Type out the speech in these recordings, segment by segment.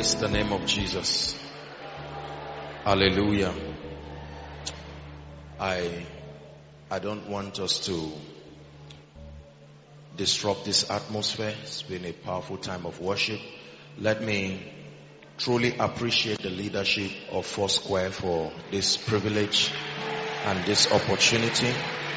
Bless the name of Jesus. Hallelujah. I don't want us to disrupt this atmosphere. It's been a powerful time of worship. Let me truly appreciate the leadership of Foursquare for this privilege and this opportunity.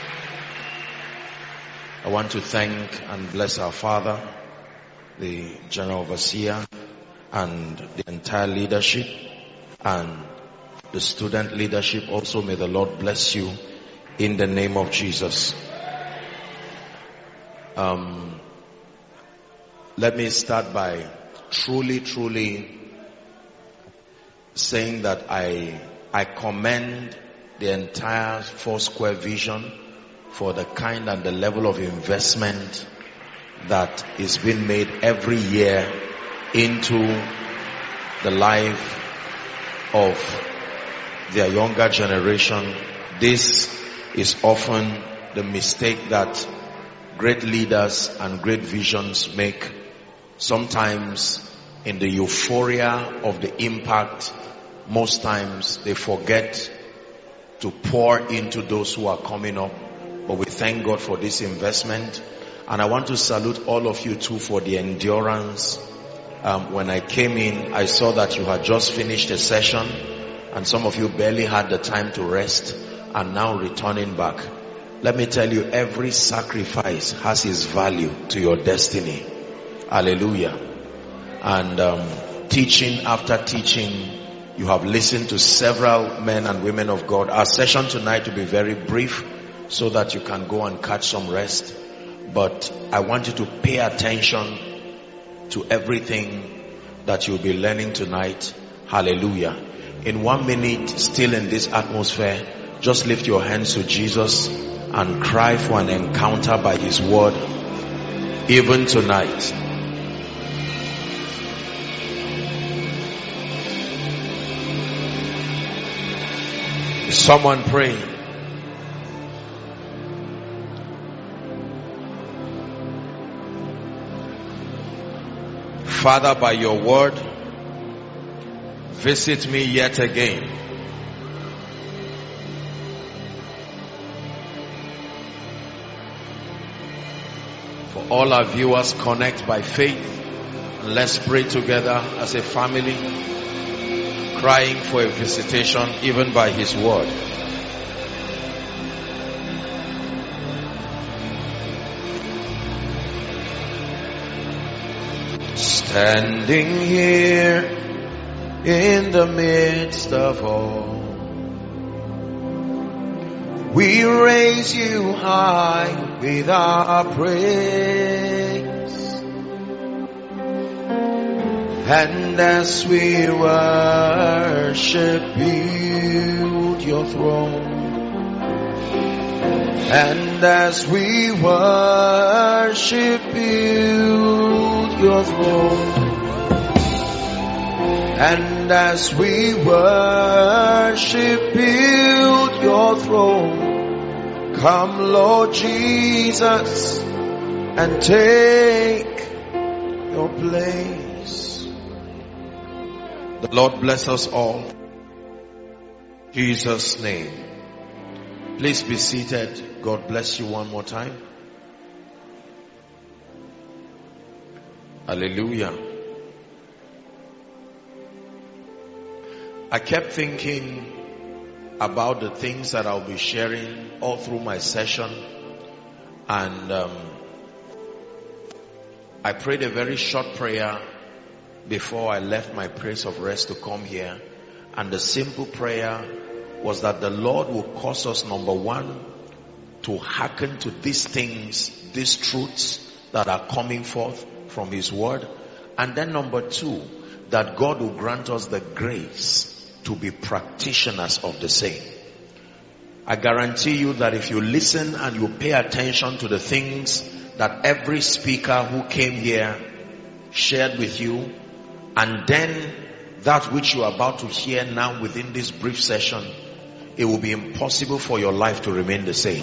I want to thank and bless our Father, the General Overseer, and the entire leadership, and the student leadership also. May the Lord bless you in the name of Jesus. Let me start by truly saying that I commend the entire Foursquare vision for the kind and the level of investment that is being made every year into the life of their younger generation. This is often the mistake that great leaders and great visions make. Sometimes in the euphoria of the impact, most times they forget to pour into those who are coming up. But we thank God for this investment. And I want to salute all of you too for the endurance. When I came in, I saw that you had just finished a session and some of you barely had the time to rest, and now returning back. Let me tell you, every sacrifice has its value to your destiny. Hallelujah. And teaching after teaching, you have listened to several men and women of God. Our session tonight will be very brief so that you can go and catch some rest. But I want you to pay attention to everything that you'll be learning tonight. Hallelujah. In 1 minute, still in this atmosphere, just lift your hands to Jesus and cry for an encounter by His word, even tonight. Someone pray. Father, by your word, visit me yet again. For all our viewers, connect by faith. And let's pray together as a family, crying for a visitation even by His word. Standing here in the midst of all, we raise you high with our praise. And as we worship, build your throne. And as we worship, build your throne. And as we worship, build your throne. Come, Lord Jesus, and take your place. The Lord bless us all. In Jesus' name. Please be seated. God bless you one more time. Hallelujah. I kept thinking about the things that I'll be sharing all through my session, and I prayed a very short prayer before I left my place of rest to come here, and the simple prayer was that the Lord will cause us, number one, to hearken to these things, these truths that are coming forth from His word, and then number two, that God will grant us the grace to be practitioners of the same. I guarantee you that if you listen and you pay attention to the things that every speaker who came here shared with you, and then that which you are about to hear now within this brief session, it will be impossible for your life to remain the same.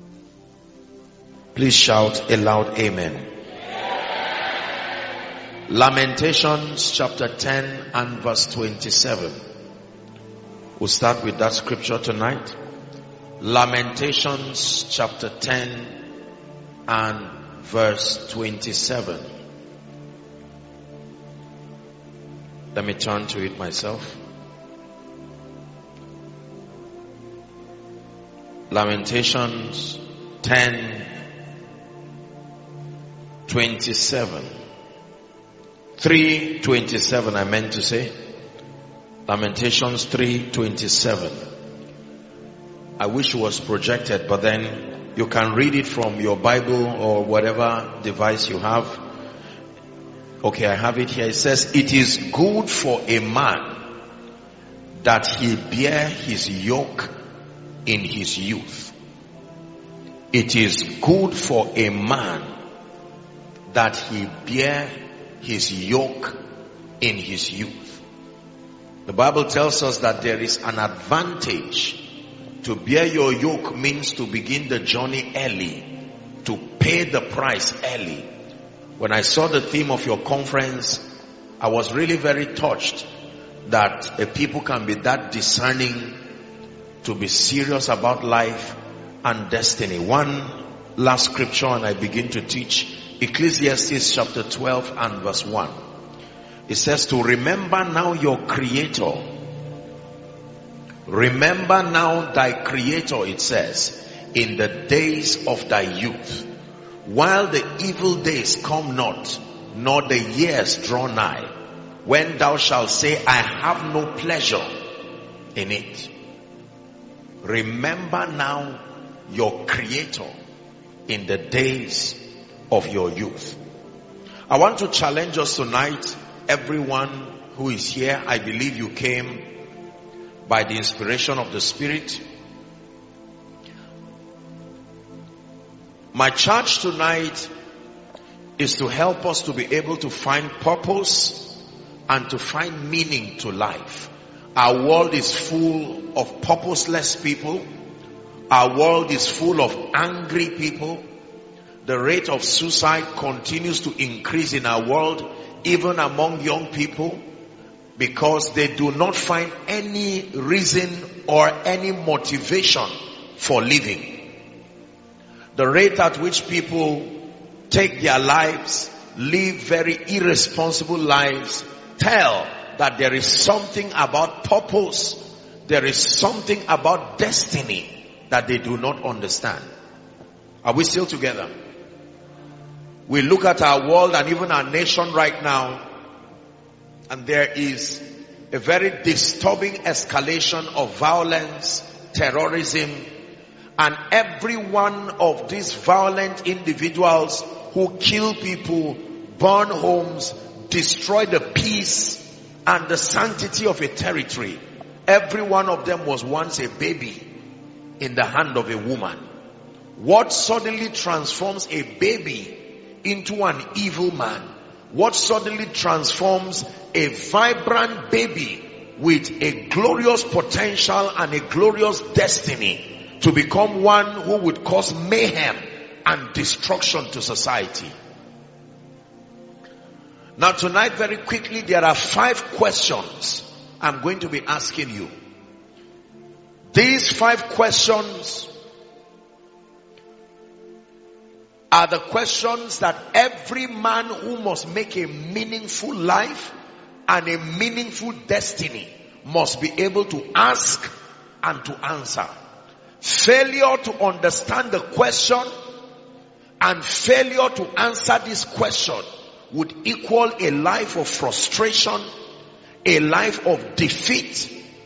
Please shout a loud amen. Lamentations chapter 10 and verse 27. We'll start with that scripture tonight. Lamentations chapter 10 and verse 27. Let me turn to it myself. Lamentations 10:27. 3:27 I meant to say. Lamentations 3:27. I wish it was projected, but then you can read it from your Bible or whatever device you have. Okay, I have it here. It says, it is good for a man that he bear his yoke in his youth. It is good for a man that he bear his yoke in his youth. The Bible tells us that there is an advantage. To bear your yoke means to begin the journey early, to pay the price early. When I saw the theme of your conference, I was really very touched that a people can be that discerning to be serious about life and destiny. One last scripture and I begin to teach. Ecclesiastes chapter 12 and verse 1. It says to remember now your Creator. Remember now thy Creator, it says, in the days of thy youth, while the evil days come not, nor the years draw nigh, when thou shalt say, I have no pleasure in it. Remember now your Creator in the days of your youth. I want to challenge us tonight, everyone who is here. I believe you came by the inspiration of the Spirit. My charge tonight is to help us to be able to find purpose and to find meaning to life. Our world is full of purposeless people. Our world is full of angry people. The rate of suicide continues to increase in our world, even among young people, because they do not find any reason or any motivation for living. The rate at which people take their lives, live very irresponsible lives, tell that there is something about purpose, there is something about destiny that they do not understand. Are we still together? We look at our world and even our nation right now, and there is a very disturbing escalation of violence, terrorism, and every one of these violent individuals who kill people, burn homes, destroy the peace and the sanctity of a territory. Every one of them was once a baby in the hand of a woman. What suddenly transforms a baby into an evil man? What suddenly transforms a vibrant baby with a glorious potential and a glorious destiny to become one who would cause mayhem and destruction to society? Now tonight, very quickly, there are 5 questions I'm going to be asking you. These 5 questions are the questions that every man who must make a meaningful life and a meaningful destiny must be able to ask and to answer. Failure to understand the question and failure to answer this question would equal a life of frustration, a life of defeat.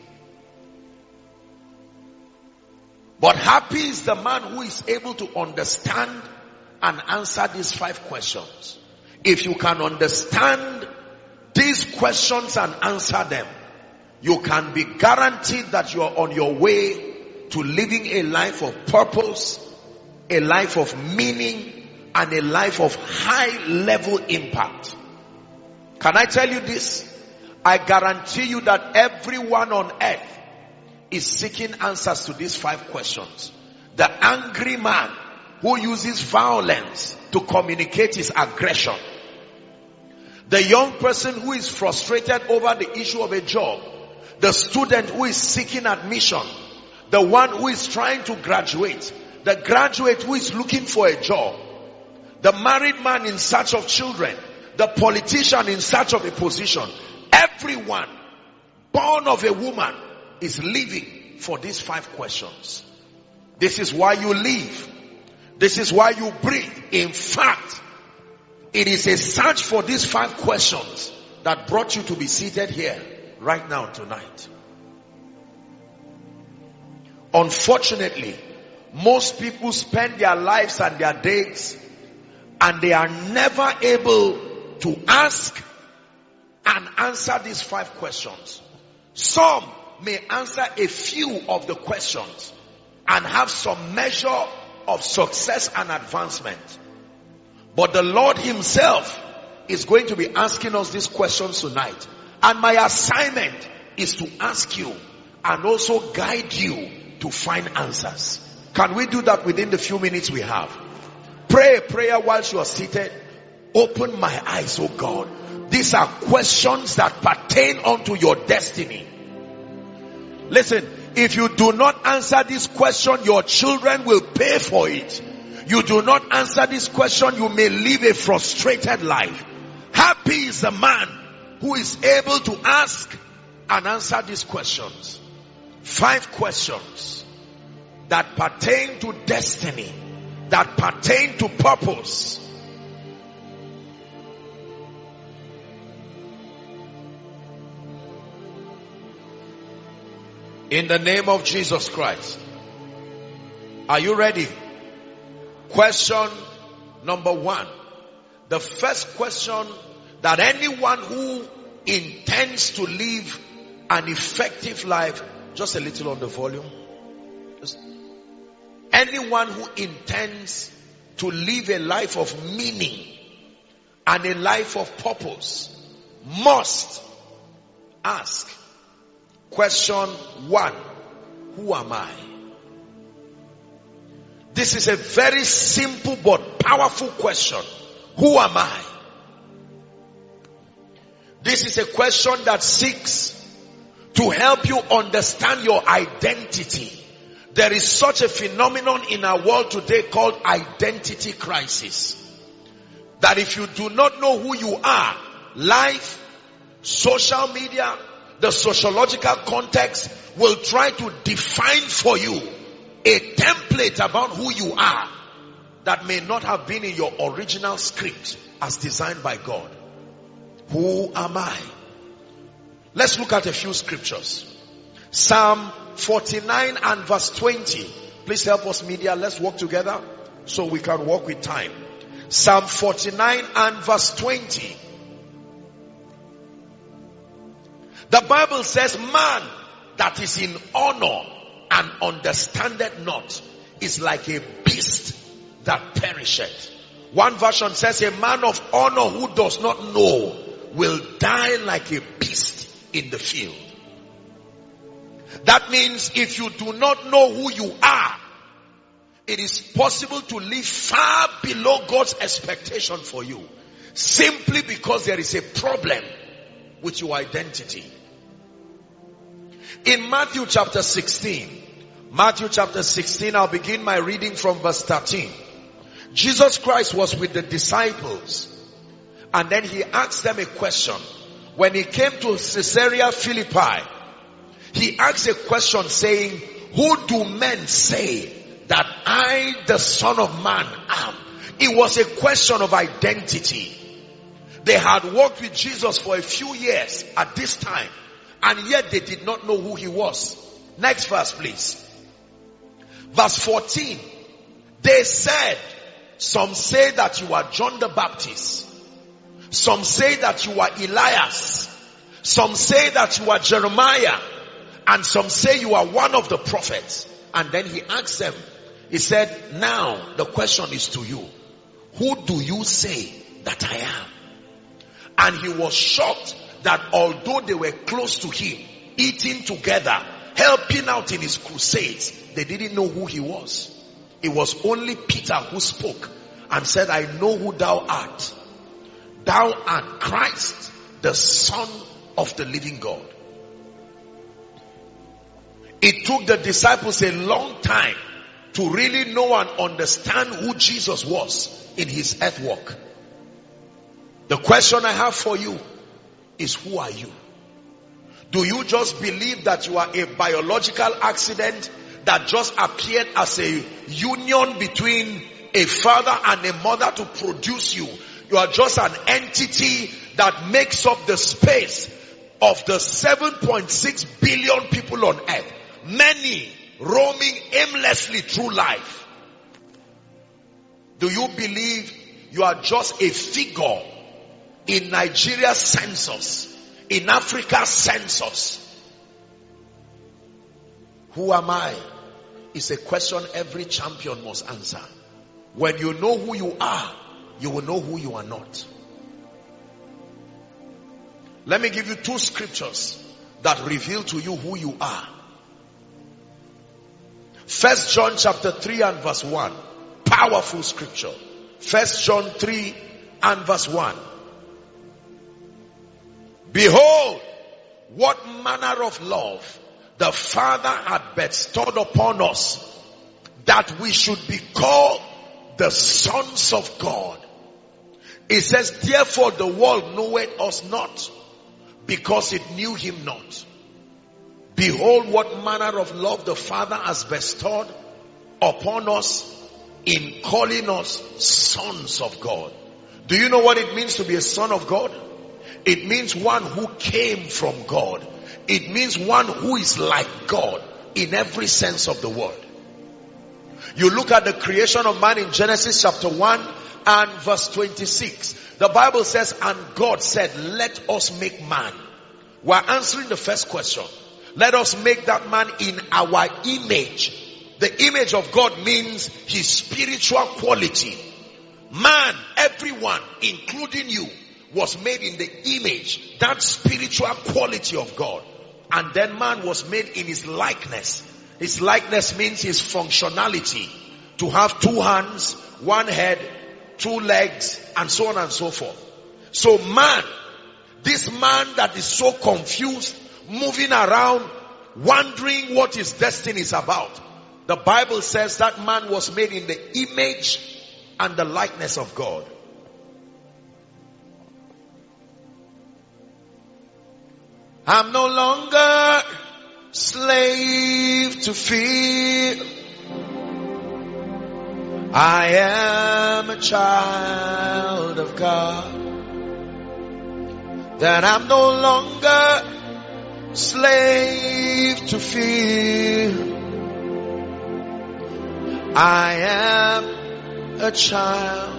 But happy is the man who is able to understand and answer these 5 questions. If you can understand these questions and answer them, you can be guaranteed that you are on your way to living a life of purpose, a life of meaning, and a life of high level impact. Can I tell you this? I guarantee you that everyone on earth is seeking answers to these 5 questions. The angry man who uses violence to communicate his aggression. The young person who is frustrated over the issue of a job. The student who is seeking admission. The one who is trying to graduate. The graduate who is looking for a job. The married man in search of children. The politician in search of a position. Everyone born of a woman is living for these 5 questions. This is why you live. This is why you breathe. In fact, it is a search for these 5 questions that brought you to be seated here right now tonight. Unfortunately, most people spend their lives and their days and they are never able to ask and answer these 5 questions. Some may answer a few of the questions and have some measure of success and advancement. But the Lord himself is going to be asking us these questions tonight. And my assignment is to ask you and also guide you to find answers. Can we do that within the few minutes we have? Pray a prayer whilst you are seated. Open my eyes, oh God. These are questions that pertain unto your destiny. Listen, if you do not answer this question, your children will pay for it. You do not answer this question, you may live a frustrated life. Happy is the man who is able to ask and answer these questions. 5 questions that pertain to destiny, that pertain to purpose. In the name of Jesus Christ. Are you ready? Question number 1. The first question that anyone who intends to live an effective life, just a little on the volume. Anyone who intends to live a life of meaning and a life of purpose must ask. Question 1. Who am I? This is a very simple but powerful question. Who am I? This is a question that seeks to help you understand your identity. There is such a phenomenon in our world today called identity crisis. That if you do not know who you are, life, social media, the sociological context will try to define for you a template about who you are that may not have been in your original script as designed by God. Who am I? Let's look at a few scriptures. Psalm 49 and verse 20. Please help us, media. Let's work together so we can walk with time. Psalm 49 and verse 20. The Bible says, man that is in honor and understandeth not is like a beast that perisheth. One version says, a man of honor who does not know will die like a beast in the field. That means if you do not know who you are, it is possible to live far below God's expectation for you, simply because there is a problem with your identity. In Matthew chapter 16, I'll begin my reading from verse 13. Jesus Christ was with the disciples and then he asked them a question. When he came to Caesarea Philippi, he asked a question saying, who do men say that I, the Son of Man, am? It was a question of identity. They had walked with Jesus for a few years at this time, and yet they did not know who he was. Next verse, please. Verse 14. They said, some say that you are John the Baptist. Some say that you are Elias. Some say that you are Jeremiah. And some say you are one of the prophets. And then he asked them, he said, now the question is to you. Who do you say that I am? And he was shocked that although they were close to him, eating together, helping out in his crusades, they didn't know who he was. It was only Peter who spoke and said, I know who thou art. thou art Christ, the Son of the living God. It took the disciples a long time to really know and understand who Jesus was in his earth walk. The question I have for you is, who are you? Do you just believe that you are a biological accident that just appeared as a union between a father and a mother to produce you? You are just an entity that makes up the space of the 7.6 billion people on earth. Many roaming aimlessly through life. Do you believe you are just a figure in Nigeria's census, in Africa's census? Who am I? Is a question every champion must answer. When you know who you are, you will know who you are not. Let me give you two scriptures that reveal to you who you are. 1 John chapter 3 and verse 1. Powerful scripture. 1 John 3 and verse 1. Behold, what manner of love the Father had bestowed upon us, that we should be called the sons of God. It says, therefore the world knoweth us not, because it knew him not. Behold, what manner of love the Father has bestowed upon us in calling us sons of God. Do you know what it means to be a son of God? It means one who came from God. It means one who is like God in every sense of the word. You look at the creation of man in Genesis chapter 1 and verse 26. The Bible says, and God said, let us make man. We're answering the first question. Let us make that man in our image. The image of God means his spiritual quality. Man, everyone, including you, was made in the image, that spiritual quality of God. And then man was made in his likeness. His likeness means his functionality. To have two hands, one head, two legs, and so on and so forth. So man, this man that is so confused, moving around, wondering what his destiny is about. The Bible says that man was made in the image and the likeness of God. I'm no longer slave to fear. I am a child of God. That I'm no longer slave to fear. I am a child.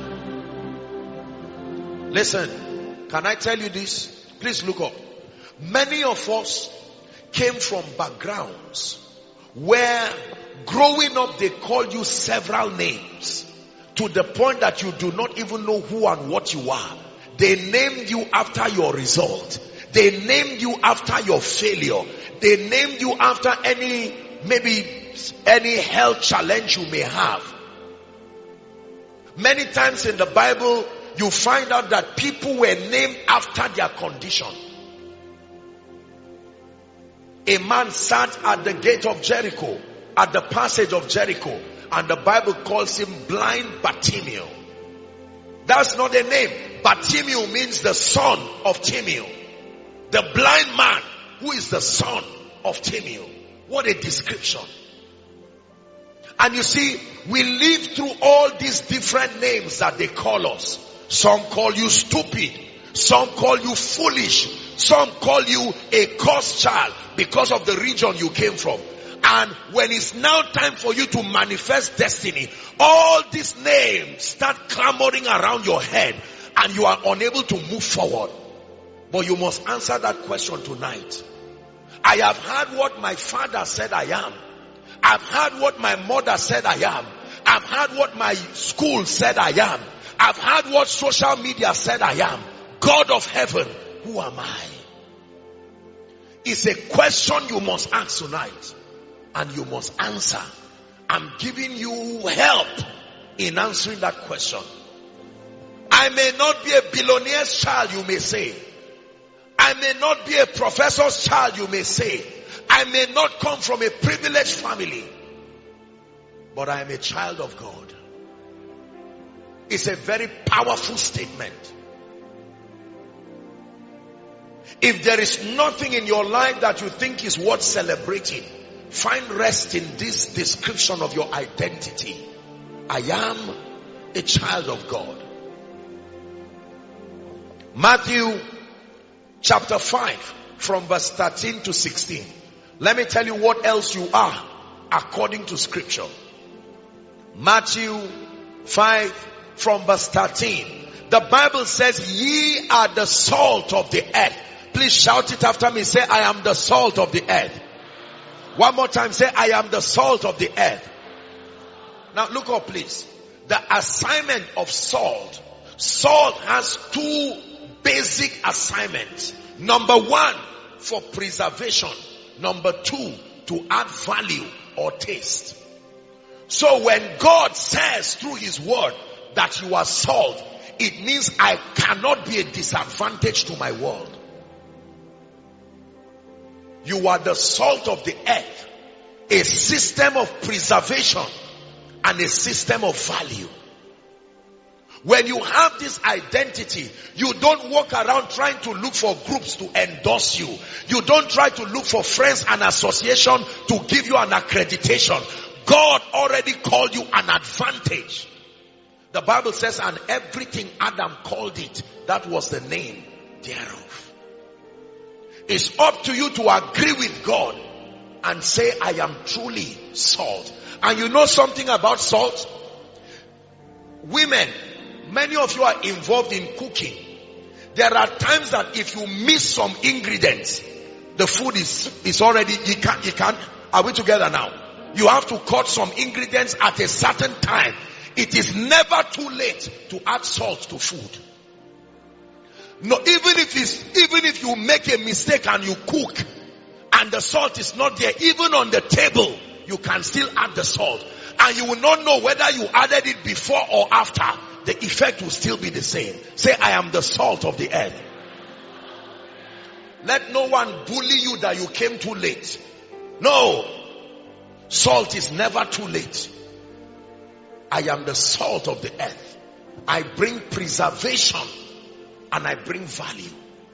Listen, can I tell you this? Please look up. Many of us came from backgrounds where growing up they called you several names, to the point that you do not even know who and what you are. They named you after your result. They named you after your failure. They named you after any health challenge you may have. Many times in the Bible, you find out that people were named after their condition. A man sat at the gate of Jericho, at the passage of Jericho, and the Bible calls him blind Bartimaeus. That's not a name. Bartimaeus means the son of Timaeus. The blind man who is the son of Timaeus. What a description. And you see, we live through all these different names that they call us. Some call you stupid. Some call you foolish. Some call you a cursed child because of the region you came from. And when it's now time for you to manifest destiny, all these names start clamoring around your head and you are unable to move forward. But you must answer that question tonight. I have heard what my father said I am. I've heard what my mother said I am. I've heard what my school said I am. I've heard what social media said I am. God of heaven, who am I? It's a question you must ask tonight. And you must answer. I'm giving you help in answering that question. I may not be a billionaire's child, you may say. I may not be a professor's child, you may say. I may not come from a privileged family, but I am a child of God. It's a very powerful statement. If there is nothing in your life that you think is worth celebrating, find rest in this description of your identity. I am a child of God. Matthew chapter 5 from verse 13 to 16. Let me tell you what else you are according to scripture. Matthew 5 from verse 13. The Bible says, ye are the salt of the earth. Please shout it after me. Say, I am the salt of the earth. One more time. Say, I am the salt of the earth. Now look up please. The assignment of salt. Salt has two basic assignments. Number one, for preservation. Number two, to add value or taste. So when God says through his word that you are salt, it means I cannot be a disadvantage to my world. You are the salt of the earth, a system of preservation and a system of value. When you have this identity, you don't walk around trying to look for groups to endorse you. You don't try to look for friends and association to give you an accreditation. God already called you an advantage. The Bible says, and everything Adam called it, that was the name thereof. It's up to you to agree with God and say, I am truly salt. And you know something about salt? Women, many of you are involved in cooking. There are times that if you miss some ingredients, the food is already, you can't, are we together now? You have to cut some ingredients at a certain time. It is never too late to add salt to food. No, even if you make a mistake and you cook and the salt is not there, even on the table, you can still add the salt. And you will not know whether you added it before or after. The effect will still be the same. Say, I am the salt of the earth. Let no one bully you that you came too late. No. Salt is never too late. I am the salt of the earth. I bring preservation and I bring value.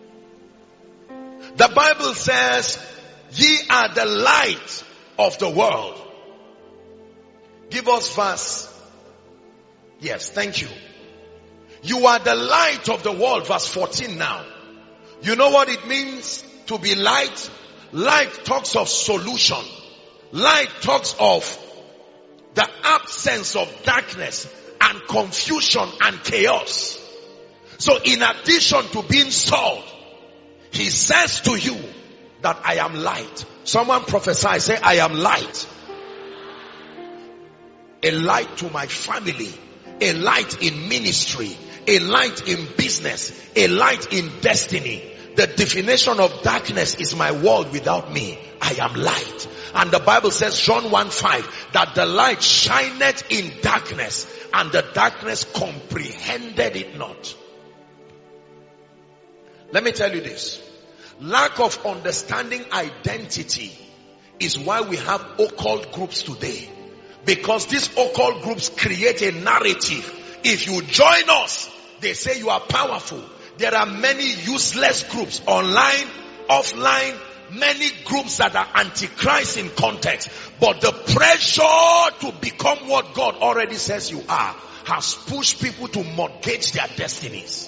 The Bible says, ye are the light of the world. Give us verse. Yes, thank you. You are the light of the world. Verse 14 now. You know what it means to be light? Light talks of solution. Light talks of the absence of darkness and confusion and chaos. So in addition to being salt, he says to you that I am light. Someone prophesy, say, I am light. A light to my family, a light in ministry, a light in business, a light in destiny. The definition of darkness is my world without me. I am light. And the Bible says, John 1:5, that the light shineth in darkness, and the darkness comprehended it not. Let me tell you this. Lack of understanding identity is why we have occult groups today. Because these occult groups create a narrative. If you join us, they say you are powerful. There are many useless groups, online, offline, many groups that are antichrist in context. But the pressure to become what God already says you are has pushed people to mortgage their destinies.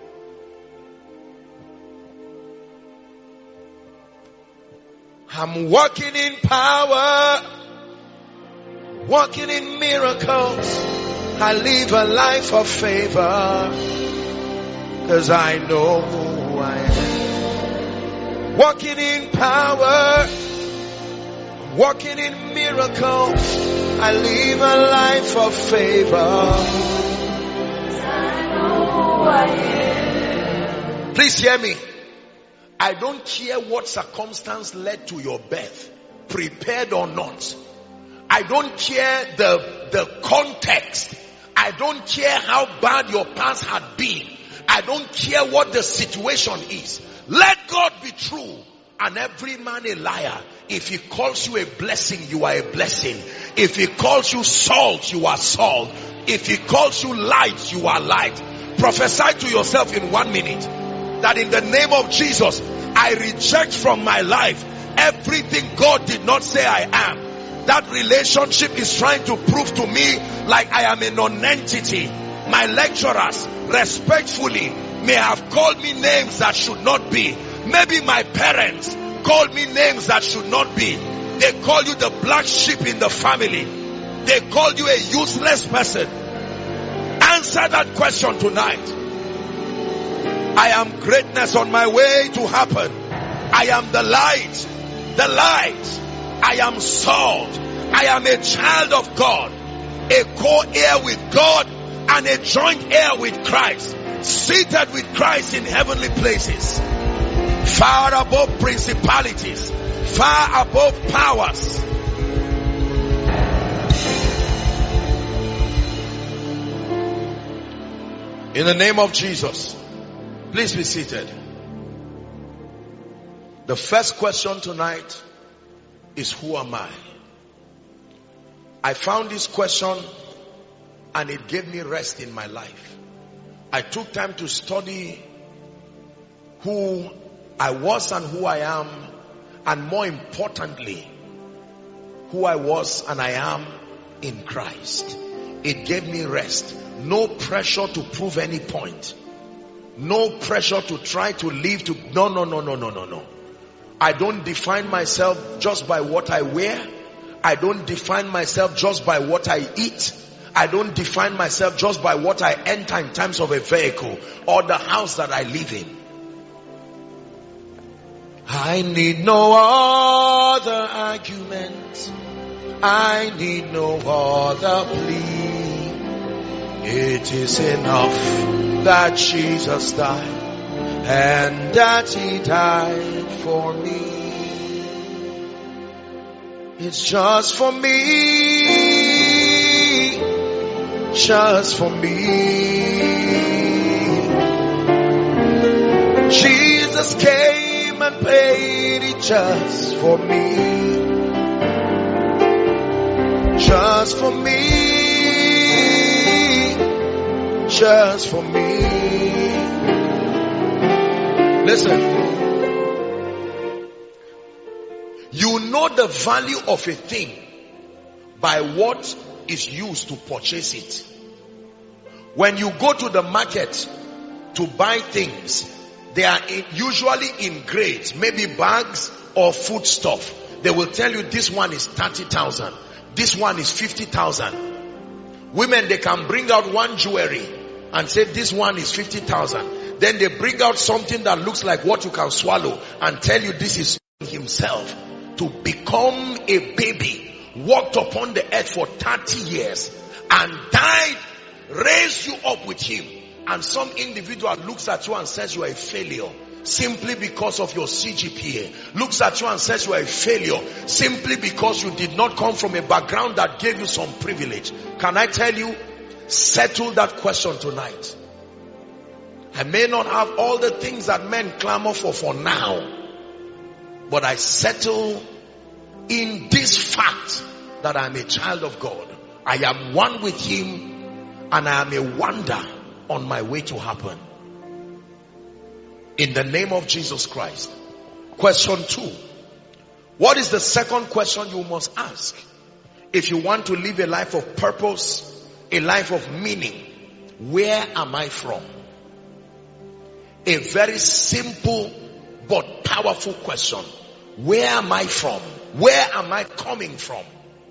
I'm walking in power, walking in miracles. I live a life of favor, 'cause I know who I am. Walking in power, walking in miracles. I live a life of favor, 'cause I know who I am. Please hear me. I don't care what circumstance led to your birth, prepared or not. I don't care the context. I don't care how bad your past had been. I don't care what the situation is. Let God be true and every man a liar. If he calls you a blessing, you are a blessing. If he calls you salt, you are salt. If he calls you light, you are light. Prophesy to yourself in 1 minute that in the name of Jesus, I reject from my life everything God did not say I am. That relationship is trying to prove to me like I am a non-entity. My lecturers respectfully may have called me names that should not be. Maybe my parents called me names that should not be. They call you the black sheep in the family. They call you a useless person. Answer that question tonight. I am greatness on my way to happen. I am the light. The light. I am salt. I am a child of God. A co-heir with God and a joint heir with Christ. Seated with Christ in heavenly places. Far above principalities. Far above powers. In the name of Jesus. Please be seated. The first question tonight is, who am I? I found this question and it gave me rest in my life. I took time to study who I was and who I am, and more importantly, who I was and I am in Christ. It gave me rest. No pressure to prove any point. No pressure to try to live to... No. I don't define myself just by what I wear. I don't define myself just by what I eat. I don't define myself just by what I enter in terms of a vehicle or the house that I live in. I need no other argument. I need no other plea. It is enough that Jesus died and that he died for me. It's just for me, just for me. Jesus came and paid it just for me, just for me. Just for me. Listen. You know the value of a thing by what is used to purchase it. When you go to the market to buy things, they are usually in grades, maybe bags or food stuff. They will tell you this one is 30,000, this one is 50,000. Women, they can bring out one jewelry and say this one is 50,000. Then they bring out something that looks like what you can swallow and tell you this is himself to become a baby, walked upon the earth for 30 years and died, raised you up with him. And some individual looks at you and says you are a failure simply because of your CGPA. Looks at you and says you are a failure simply because you did not come from a background that gave you some privilege. Can I tell you, settle that question tonight. I may not have all the things that men clamor for now, but I settle in this fact that I am a child of God. I am one with him and I am a wonder on my way to happen. In the name of Jesus Christ. Question 2. What is the second question you must ask? If you want to live a life of purpose, a life of meaning, where am I from? A very simple but powerful question. Where am I from? Where am I coming from?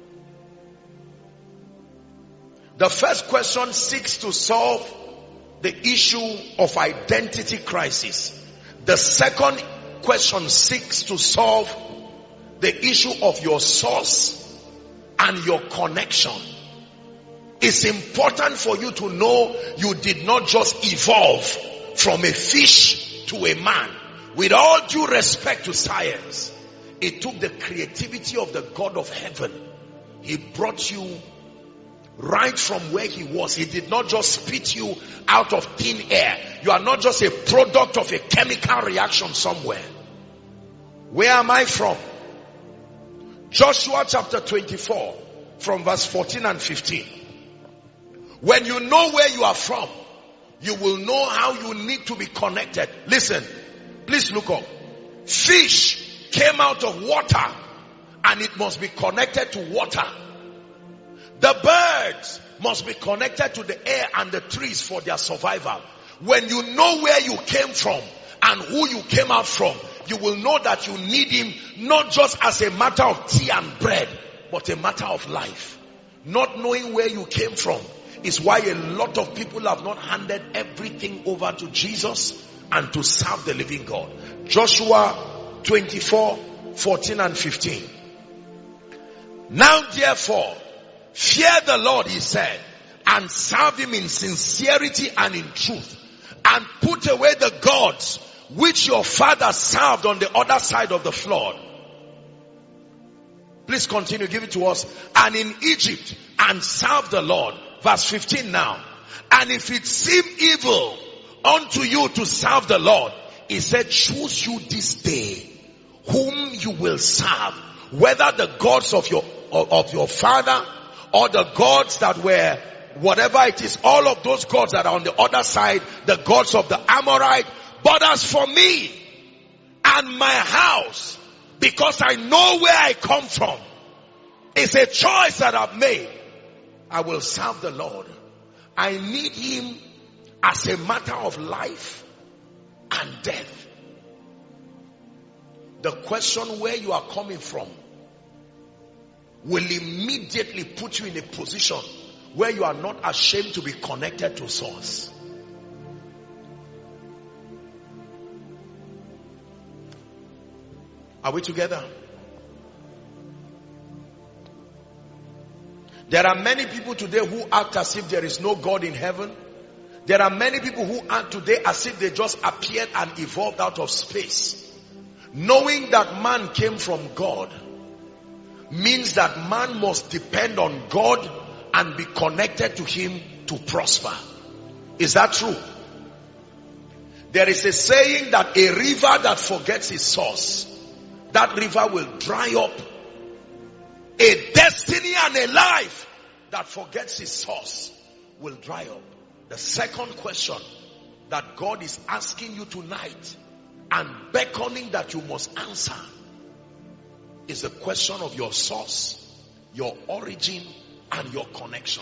The first question seeks to solve the issue of identity crisis. The second question seeks to solve the issue of your source and your connection. It's important for you to know you did not just evolve from a fish to a man. With all due respect to science, it took the creativity of the God of heaven. He brought you right from where he was. He did not just spit you out of thin air. You are not just a product of a chemical reaction somewhere. Where am I from? Joshua chapter 24 from verse 14 and 15. When you know where you are from, you will know how you need to be connected. Listen, please look up. Fish came out of water and it must be connected to water. The birds must be connected to the air and the trees for their survival. When you know where you came from and who you came out from, you will know that you need him not just as a matter of tea and bread, but a matter of life. Not knowing where you came from is why a lot of people have not handed everything over to Jesus and to serve the living God. Joshua 24, 14 and 15. Now therefore, fear the Lord, he said, and serve him in sincerity and in truth, and put away the gods which your father served on the other side of the flood. Please continue, give it to us. And in Egypt, and serve the Lord. Verse 15 now. And if it seem evil unto you to serve the Lord, he said, choose you this day whom you will serve, whether the gods of your father or the gods that were whatever it is, all of those gods that are on the other side, the gods of the Amorite. But as for me and my house, because I know where I come from, it's a choice that I've made. I will serve the Lord. I need him as a matter of life and death. The question where you are coming from will immediately put you in a position where you are not ashamed to be connected to source. Are we together? There are many people today who act as if there is no God in heaven. There are many people who act today as if they just appeared and evolved out of space. Knowing that man came from God means that man must depend on God and be connected to him to prosper. Is that true? There is a saying that a river that forgets its source, that river will dry up. A destiny and a life that forgets its source will dry up. The second question that God is asking you tonight and beckoning that you must answer is the question of your source, your origin, and your connection.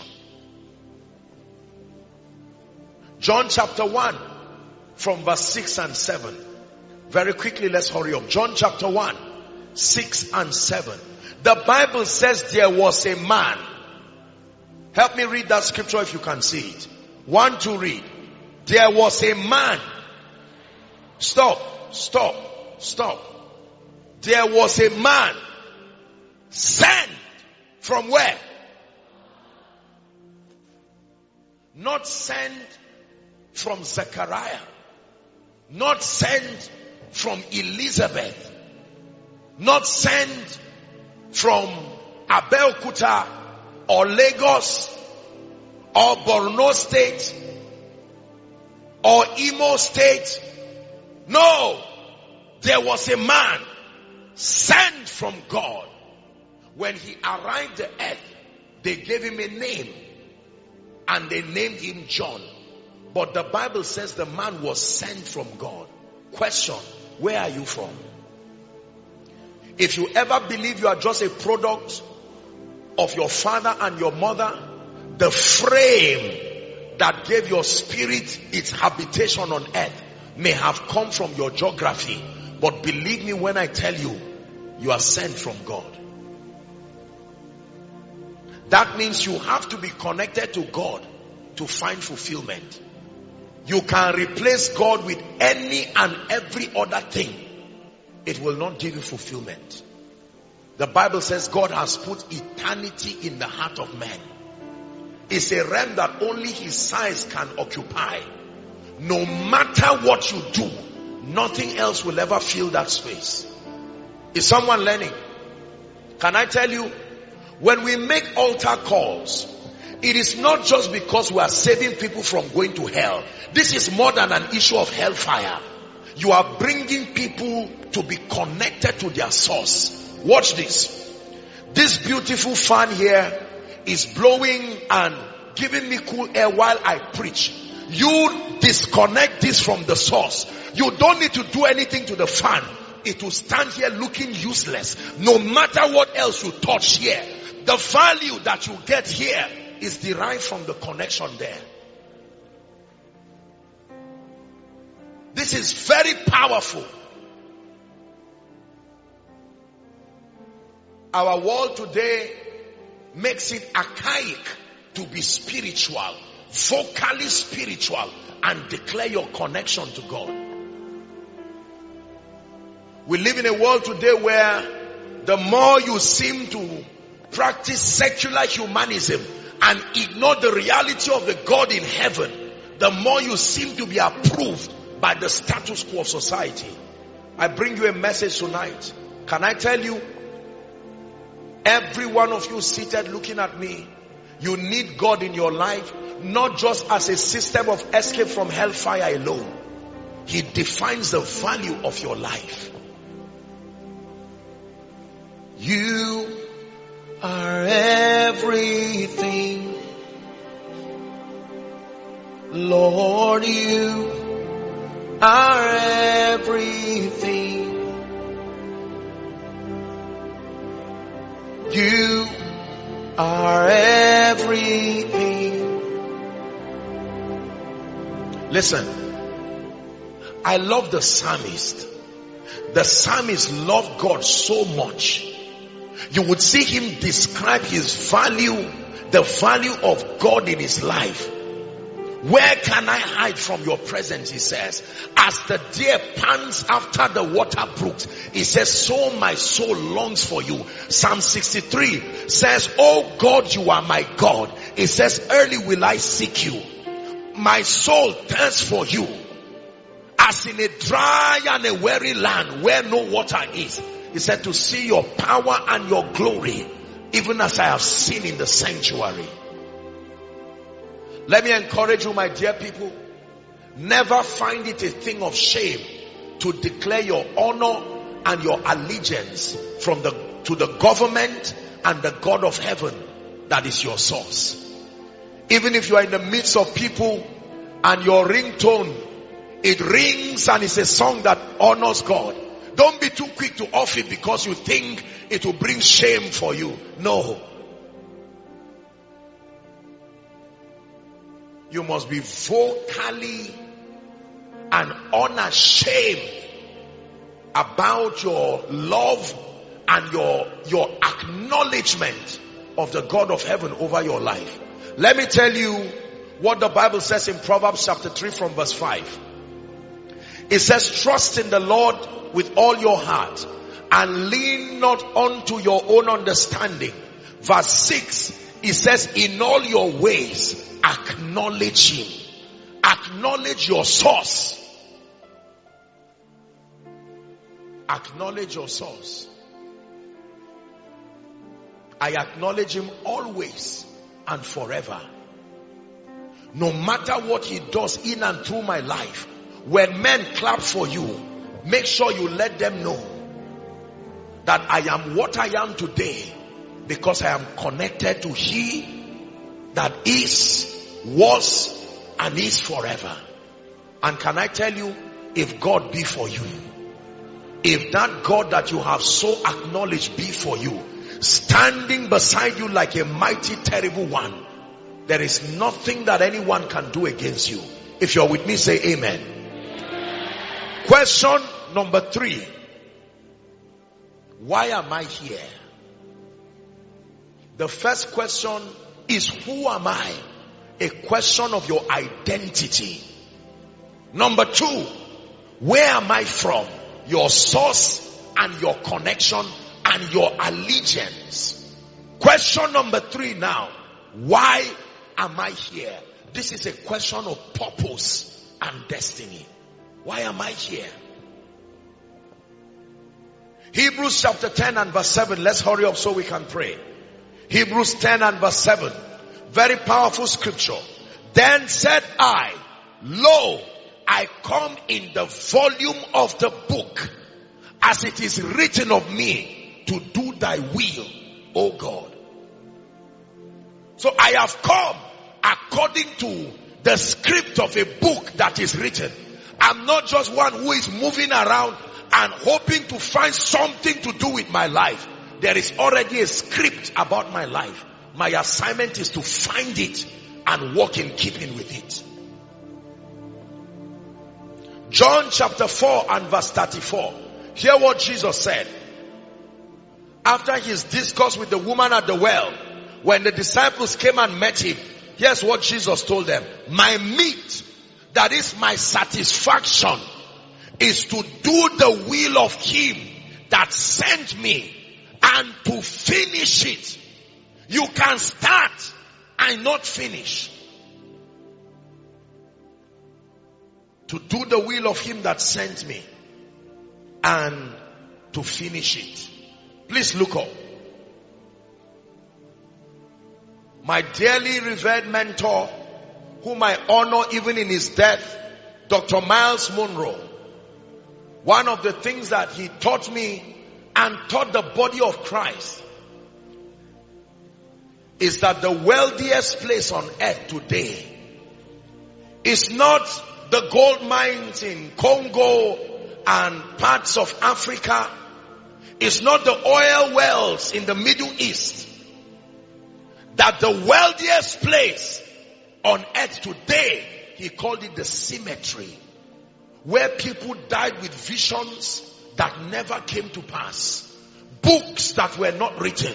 John chapter 1 from verse 6 and 7. Very quickly, let's hurry up. John chapter 1, 6 and 7. The Bible says there was a man. Help me read that scripture if you can see it. 1, 2, read. There was a man. Stop. There was a man sent from where? Not sent from Zechariah. Not sent from Elizabeth. Not sent from Abeokuta or Lagos or Borno State or Imo State. No, there was a man sent from God. When he arrived at earth, they gave him a name and they named him John. But the Bible says the man was sent from God. Question, where are you from? If you ever believe you are just a product of your father and your mother, the frame that gave your spirit its habitation on earth may have come from your geography. But believe me when I tell you, you are sent from God. That means you have to be connected to God to find fulfillment. You can replace God with any and every other thing. It will not give you fulfillment. The Bible says God has put eternity in the heart of man. It's a realm that only his size can occupy. No matter what you do, nothing else will ever fill that space. Is someone learning? Can I tell you, when we make altar calls, It is not just because we are saving people from going to hell. This is more than an issue of hellfire. You are bringing people to be connected to their source. Watch this. This beautiful fan here is blowing and giving me cool air while I preach. You disconnect this from the source. You don't need to do anything to the fan. It will stand here looking useless. No matter what else you touch here, the value that you get here is derived from the connection there. This is very powerful. Our world today makes it archaic to be spiritual, vocally spiritual, and declare your connection to God. We live in a world today where the more you seem to practice secular humanism and ignore the reality of the God in heaven, the more you seem to be approved by the status quo of society. I bring you a message tonight. Can I tell you, every one of you seated looking at me, you need God in your life, not just as a system of escape from hellfire alone. He defines the value of your life. You are everything, Lord, you are everything. You are everything. Listen, I love the psalmist. The psalmist loved God so much. You would see him describe his value, the value of God in his life. Where can I hide from your presence? He says, as the deer pants after the water brooks, he says, so my soul longs for you. Psalm 63 says, oh God, you are my God. It says, early will I seek you. My soul thirsts for you, as in a dry and a weary land where no water is. He said, to see your power and your glory, even as I have seen in the sanctuary. Let me encourage you, my dear people, never find it a thing of shame to declare your honor and your allegiance to the government and the God of heaven that is your source. Even if you are in the midst of people and your ringtone, it rings and it's a song that honors God. Don't be too quick to off it because you think it will bring shame for you. No. You must be vocally and unashamed about your love and your acknowledgement of the God of heaven over your life. Let me tell you what the Bible says in Proverbs chapter 3 from verse 5. It says, trust in the Lord with all your heart and lean not unto your own understanding. Verse 6, it says, in all your ways acknowledge him. Acknowledge your source. Acknowledge your source. I acknowledge him always and forever. No matter what he does in and through my life, when men clap for you, make sure you let them know that I am what I am today because I am connected to he that is, was, and is forever. And can I tell you, if God be for you, if that God that you have so acknowledged be for you, standing beside you like a mighty terrible one, there is nothing that anyone can do against you. If you're with me, say amen. Question number 3. Why am I here? The first question is, who am I? A question of your identity. Number 2, where am I from? Your source and your connection and your allegiance. Question number 3 now. Why am I here? This is a question of purpose and destiny. Why am I here? Hebrews chapter 10 and verse 7. Let's hurry up so we can pray. Hebrews 10 and verse 7. Very powerful scripture. Then said I, lo, I come in the volume of the book, as it is written of me, to do thy will, O God. So I have come according to the script of a book that is written. I'm not just one who is moving around and hoping to find something to do with my life. There is already a script about my life. My assignment is to find it and walk in keeping with it. John chapter 4 and verse 34. Hear what Jesus said. After his discourse with the woman at the well, when the disciples came and met him, here's what Jesus told them. My meat, that is my satisfaction, is to do the will of him that sent me and to finish it. You can start and not finish. To do the will of him that sent me and to finish it. Please look up. My dearly revered mentor, whom I honor even in his death, Dr. Miles Monroe. One of the things that he taught me and taught the body of Christ is that the wealthiest place on earth today is not the gold mines in Congo and parts of Africa. It's not the oil wells in the Middle East. That the wealthiest place on earth today, he called it the cemetery, where people died with visions that never came to pass, books that were not written,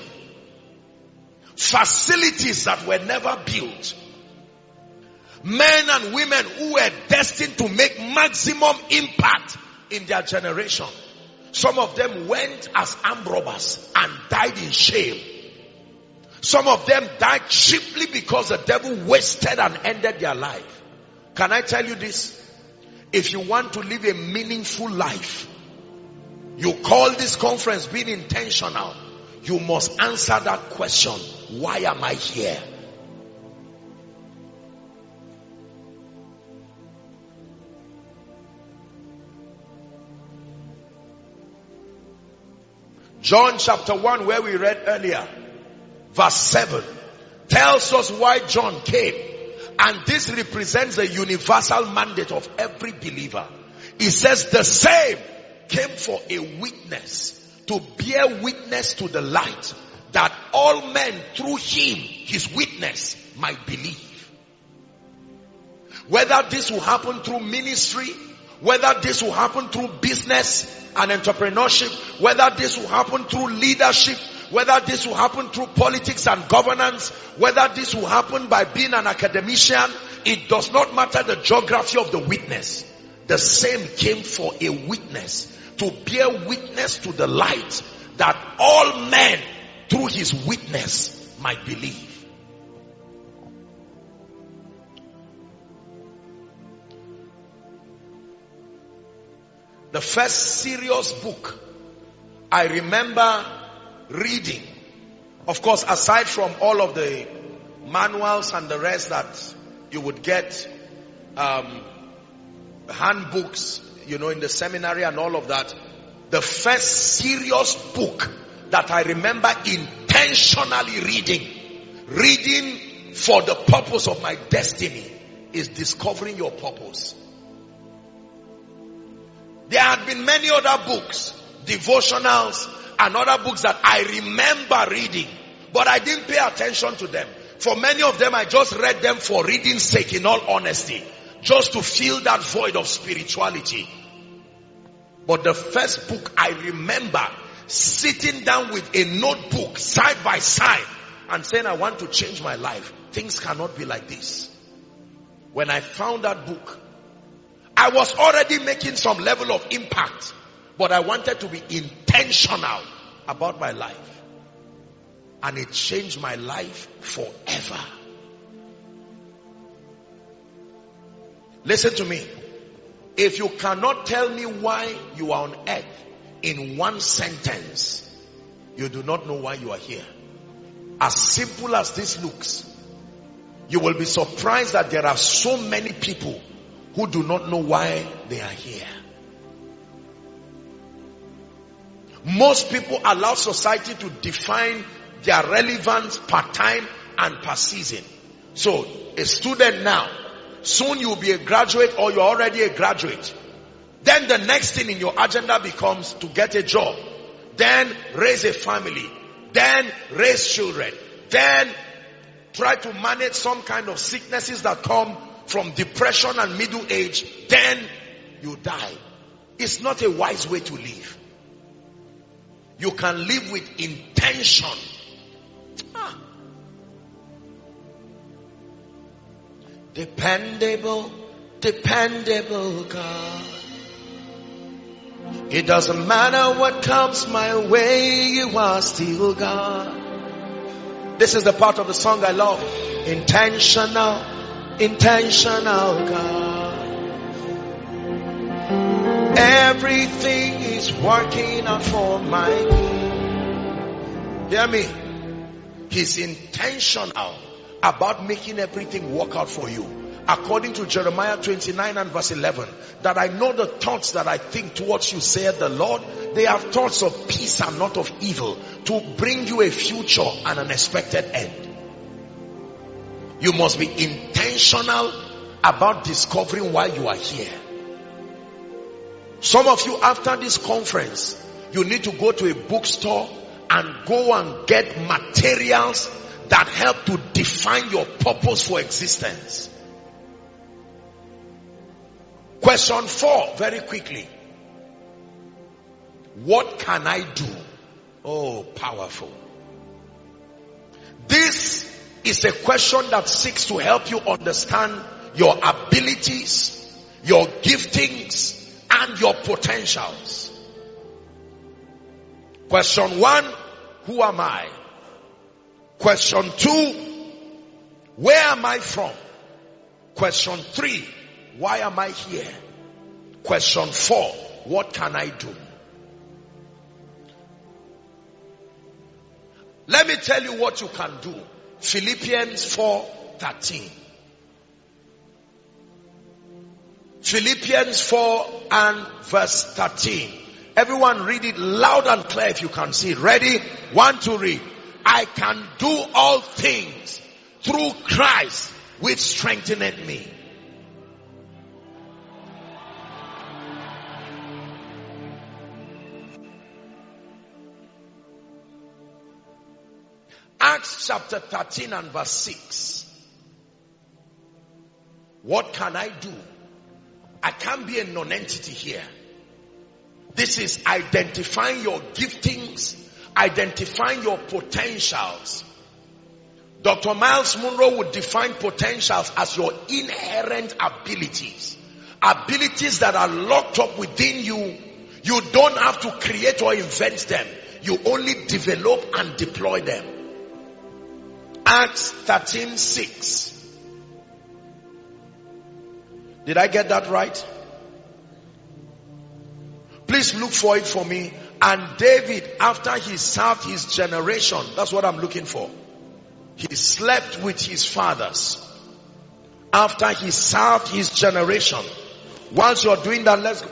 facilities that were never built, men and women who were destined to make maximum impact in their generation. Some of them went as armed robbers and died in shame. Some of them died cheaply because the devil wasted and ended their life. Can I tell you this? If you want to live a meaningful life, you call this conference being intentional, you must answer that question. Why am I here? John chapter 1, where we read earlier, verse 7, tells us why John came. And this represents the universal mandate of every believer. He says the same came for a witness, to bear witness to the light, that all men through him, his witness, might believe. Whether this will happen through ministry, whether this will happen through business and entrepreneurship, whether this will happen through leadership, whether this will happen through politics and governance, whether this will happen by being an academician, it does not matter the geography of the witness. The same came for a witness, to bear witness to the light, that all men through his witness might believe. The first serious book I remember reading, of course, aside from all of the manuals and the rest that you would get, handbooks, in the seminary and all of that, the first serious book that I remember intentionally reading for the purpose of my destiny, is Discovering Your Purpose. There had been many other books, devotionals, and other books that I remember reading, but I didn't pay attention to them. For many of them, I just read them for reading's sake, in all honesty, just to fill that void of spirituality. But the first book I remember sitting down with a notebook side by side and saying, I want to change my life. Things cannot be like this. When I found that book, I was already making some level of impact, but I wanted to be intentional about my life. And it changed my life forever. Listen to me. If you cannot tell me why you are on earth in one sentence, you do not know why you are here. As simple as this looks, You will be surprised that there are so many people who do not know why they are here. Most people allow society to define their relevance per time and per season. So, a student now, soon you'll be a graduate or you're already a graduate. Then the next thing in your agenda becomes to get a job. Then raise a family. Then raise children. Then try to manage some kind of sicknesses that come from depression and middle age. Then you die. It's not a wise way to live. You can live with intention. Dependable, dependable God. It doesn't matter what comes my way, you are still God. This is the part of the song I love. Intentional, intentional God. Everything is working out for my good. Hear me. He's intentional about making everything work out for you. According to Jeremiah 29 and verse 11, that I know the thoughts that I think towards you, saith the Lord. They are thoughts of peace and not of evil, to bring you a future and an expected end. You must be intentional about discovering why you are here. Some of you, after this conference, you need to go to a bookstore and go and get materials that help to define your purpose for existence. Question 4, very quickly. What can I do? Oh, powerful. This is a question that seeks to help you understand your abilities, your giftings, and your potentials. Question 1, who am I? Question 2, where am I from? Question 3, why am I here? Question 4, what can I do? Let me tell you what you can do. Philippians 4:13. Philippians 4 and verse 13. Everyone read it loud and clear if you can see it. Ready? 1, 2, read. I can do all things through Christ which strengtheneth me. Acts chapter 13 and verse 6. What can I do? I can't be a non-entity here. This is identifying your giftings, identifying your potentials. Dr. Miles Monroe would define potentials as your inherent abilities. Abilities that are locked up within you. You don't have to create or invent them. You only develop and deploy them. Acts 13:6. Did I get that right? Please look for it for me. And David, after he served his generation, that's what I'm looking for. He slept with his fathers. After he served his generation. Once you're doing that, let's go.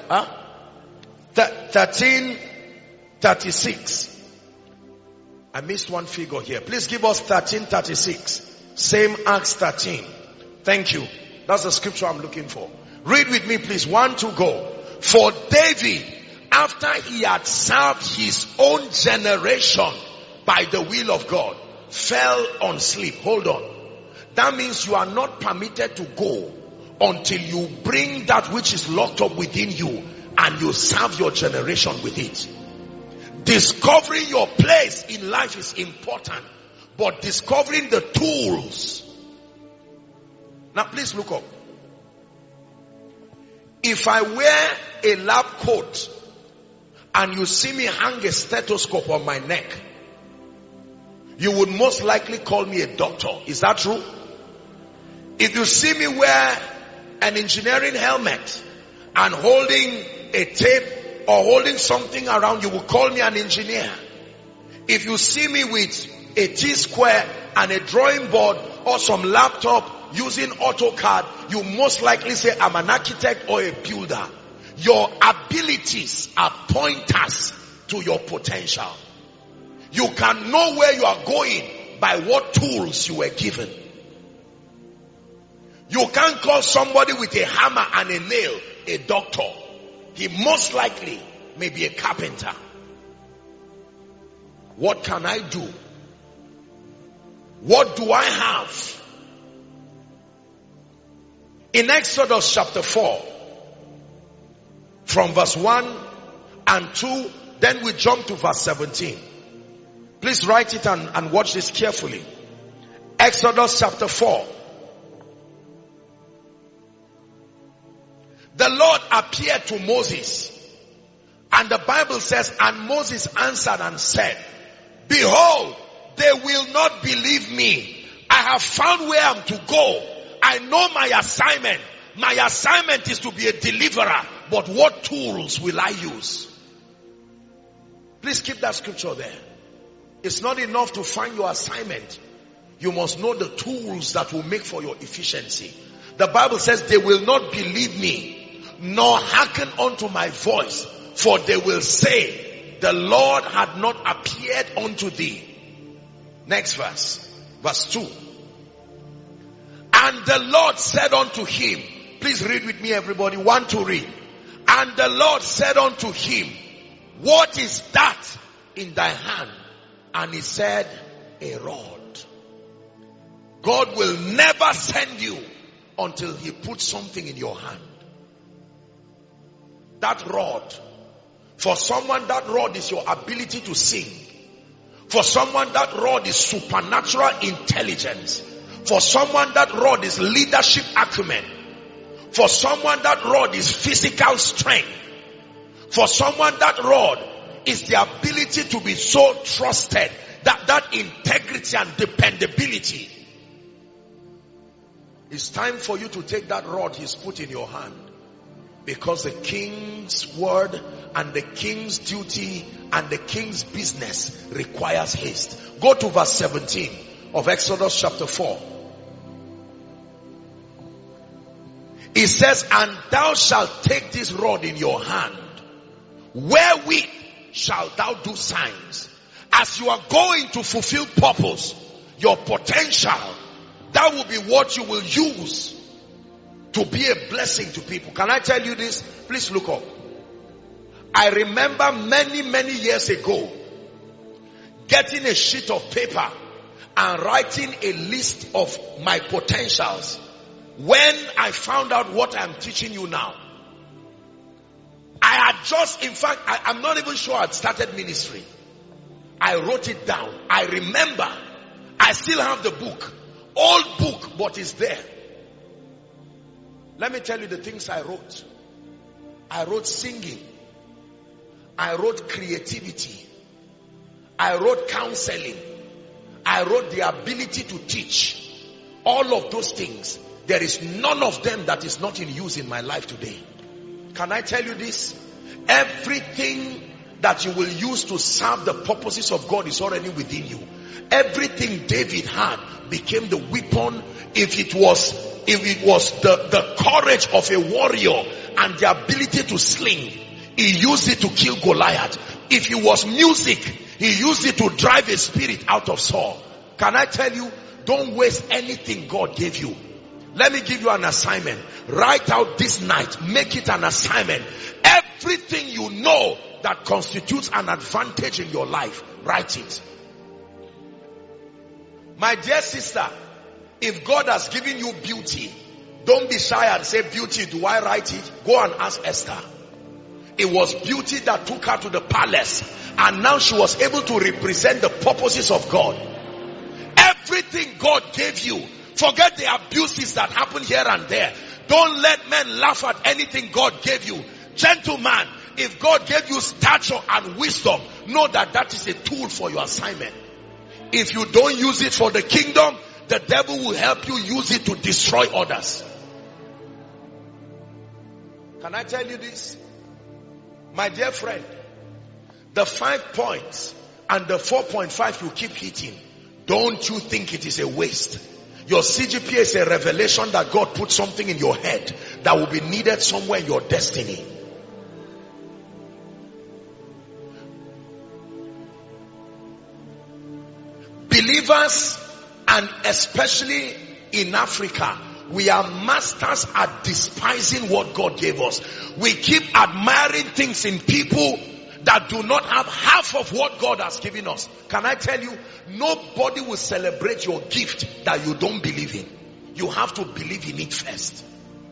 13:36. I missed one figure here. Please give us 13:36. Same Acts 13. Thank you. That's the scripture I'm looking for. Read with me, please. 1, 2, go. For David, after he had served his own generation by the will of God, fell on sleep. Hold on. That means you are not permitted to go until you bring that which is locked up within you and you serve your generation with it. Discovering your place in life is important, but discovering the tools. Now please look up. If I wear a lab coat and you see me hang a stethoscope on my neck, you would most likely call me a doctor. Is that true? If you see me wear an engineering helmet and holding a tape or holding something around, you will call me an engineer. If you see me with a T-square and a drawing board or some laptop using AutoCAD, you most likely say, I'm an architect or a builder. Your abilities are pointers to your potential. You can know where you are going by what tools you were given. You can't call somebody with a hammer and a nail a doctor. He most likely may be a carpenter. What can I do? What do I have? In Exodus chapter 4, from verse 1 and 2, then we jump to verse 17. Please write it and watch this carefully. Exodus chapter 4. The Lord appeared to Moses, and the Bible says, and Moses answered and said, behold, they will not believe me. I have found where I'm to go. I know my assignment. My assignment is to be a deliverer. But what tools will I use? Please keep that scripture there. It's not enough to find your assignment. You must know the tools that will make for your efficiency. The Bible says they will not believe me, nor hearken unto my voice. For they will say, the Lord had not appeared unto thee. Next verse. Verse 2. And the Lord said unto him, please read with me everybody, 1 to read. And the Lord said unto him, what is that in thy hand? And he said, a rod. God will never send you until he puts something in your hand. That rod. For someone, that rod is your ability to sing. For someone, that rod is supernatural intelligence. For someone, that rod is leadership acumen. For someone, that rod is physical strength. For someone, that rod is the ability to be so trusted, that integrity and dependability. It's time for you to take that rod he's put in your hand. Because the king's word and the king's duty and the king's business requires haste. Go to verse 17 of Exodus chapter 4. It says, and thou shalt take this rod in your hand, wherewith shalt thou do signs. As you are going to fulfill purpose, your potential, that will be what you will use to be a blessing to people. Can I tell you this? Please look up. I remember many years ago getting a sheet of paper and writing a list of my potentials. When I found out what I'm teaching you now, I had just, in fact, I'm not even sure I'd started ministry. I wrote it down. I remember. I still have the book. Old book, but it's there. Let me tell you the things I wrote. I wrote singing. I wrote creativity. I wrote counseling. I wrote the ability to teach. All of those things. There is none of them that is not in use in my life today. Can I tell you this? Everything that you will use to serve the purposes of God is already within you. Everything David had became the weapon. If it was the courage of a warrior and the ability to sling, he used it to kill Goliath. If it was music, he used it to drive a spirit out of Saul. Can I tell you, don't waste anything God gave you. Let me give you an assignment. Write out this night. Make it an assignment. Everything you know that constitutes an advantage in your life, write it. My dear sister, if God has given you beauty, don't be shy and say, beauty, do I write it? Go and ask Esther. It was beauty that took her to the palace, and now she was able to represent the purposes of God. Everything God gave you, forget the abuses that happen here and there. Don't let men laugh at anything God gave you. Gentlemen, if God gave you stature and wisdom, know that that is a tool for your assignment. If you don't use it for the kingdom, the devil will help you use it to destroy others. Can I tell you this? My dear friend, the 5 points and the 4.5 you keep hitting Don't you think it is a waste? Your CGPA is a revelation that God put something in your head that will be needed somewhere in your destiny. Believers, and especially in Africa, we are masters at despising what God gave us. We keep admiring things in people that do not have half of what God has given us. Can I tell you, nobody will celebrate your gift that you don't believe in. You have to believe in it first.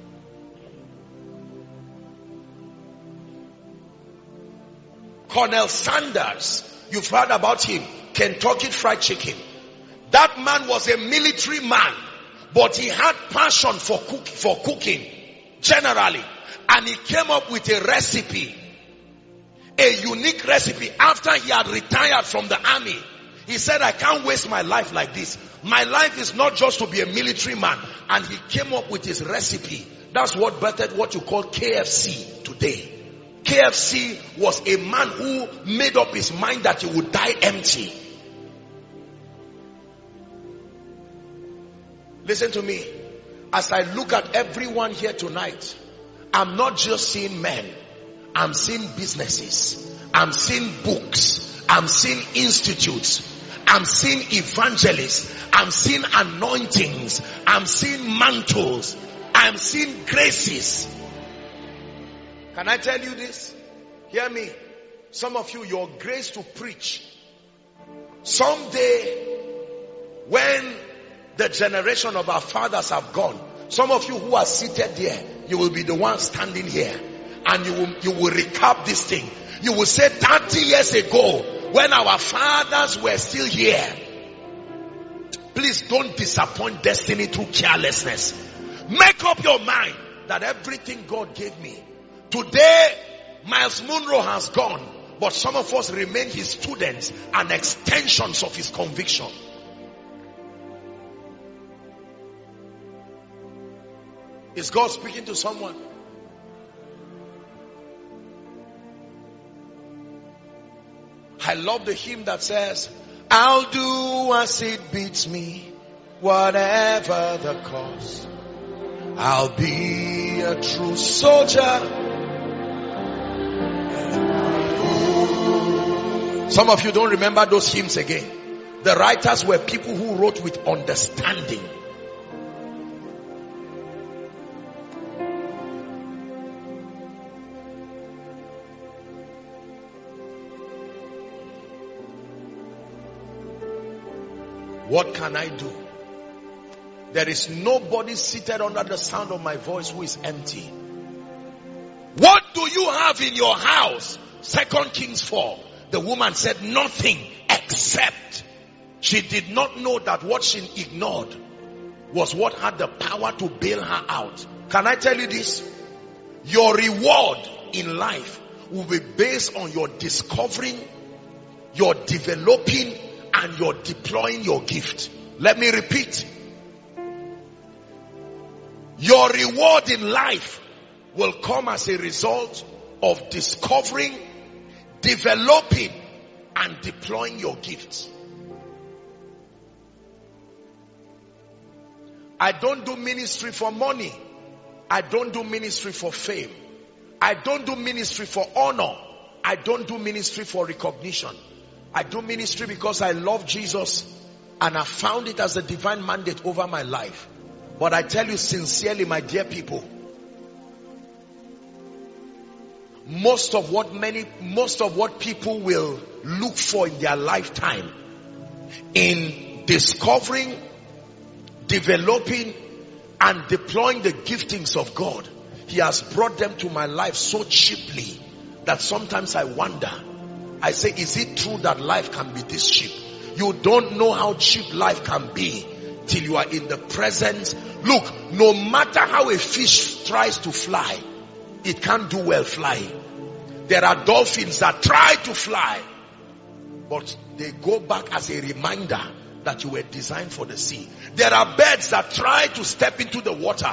Colonel Sanders, you've heard about him, Kentucky Fried Chicken. That man was a military man, but he had passion for cooking generally. And he came up with a recipe, a unique recipe. After he had retired from the army, he said, I can't waste my life like this. My life is not just to be a military man. And he came up with his recipe. That's what birthed what you call KFC today. KFC was a man who made up his mind that he would die empty. Listen to me. As I look at everyone here tonight, I'm not just seeing men. I'm seeing businesses. I'm seeing books. I'm seeing institutes. I'm seeing evangelists. I'm seeing anointings. I'm seeing mantles. I'm seeing graces. Can I tell you this? Hear me. Some of you, your grace to preach. Someday, when the generation of our fathers have gone, some of you who are seated there, you will be the one standing here. And you will recap this thing. You will say 30 years ago, when our fathers were still here. Please don't disappoint destiny through carelessness. Make up your mind that everything God gave me. Today, Miles Monroe has gone, but some of us remain his students and extensions of his conviction. Is God speaking to someone? I love the hymn that says, I'll do as it beats me, whatever the cost. I'll be a true soldier. Some of you don't remember those hymns again. The writers were people who wrote with understanding. What can I do? There is nobody seated under the sound of my voice who is empty. What do you have in your house? 2 Kings 4. The woman said nothing except she did not know that what she ignored was what had the power to bail her out. Can I tell you this? Your reward in life will be based on your discovering, your developing, and your deploying your gift. Let me repeat. Your reward in life will come as a result of discovering, developing, and deploying your gifts. I don't do ministry for money. I don't do ministry for fame. I don't do ministry for honor. I don't do ministry for recognition. I do ministry because I love Jesus and I found it as a divine mandate over my life. But I tell you sincerely, my dear people, most of what people will look for in their lifetime in discovering, developing, and deploying the giftings of God, He has brought them to my life so cheaply that sometimes I wonder. I say, is it true that life can be this cheap? You don't know how cheap life can be till you are in the presence. Look, no matter how a fish tries to fly, it can't do well flying. There are dolphins that try to fly, but they go back as a reminder that you were designed for the sea. There are birds that try to step into the water.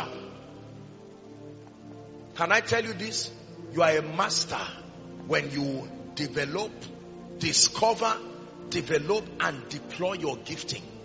Can I tell you this? You are a master when you develop, discover, develop, and deploy your gifting.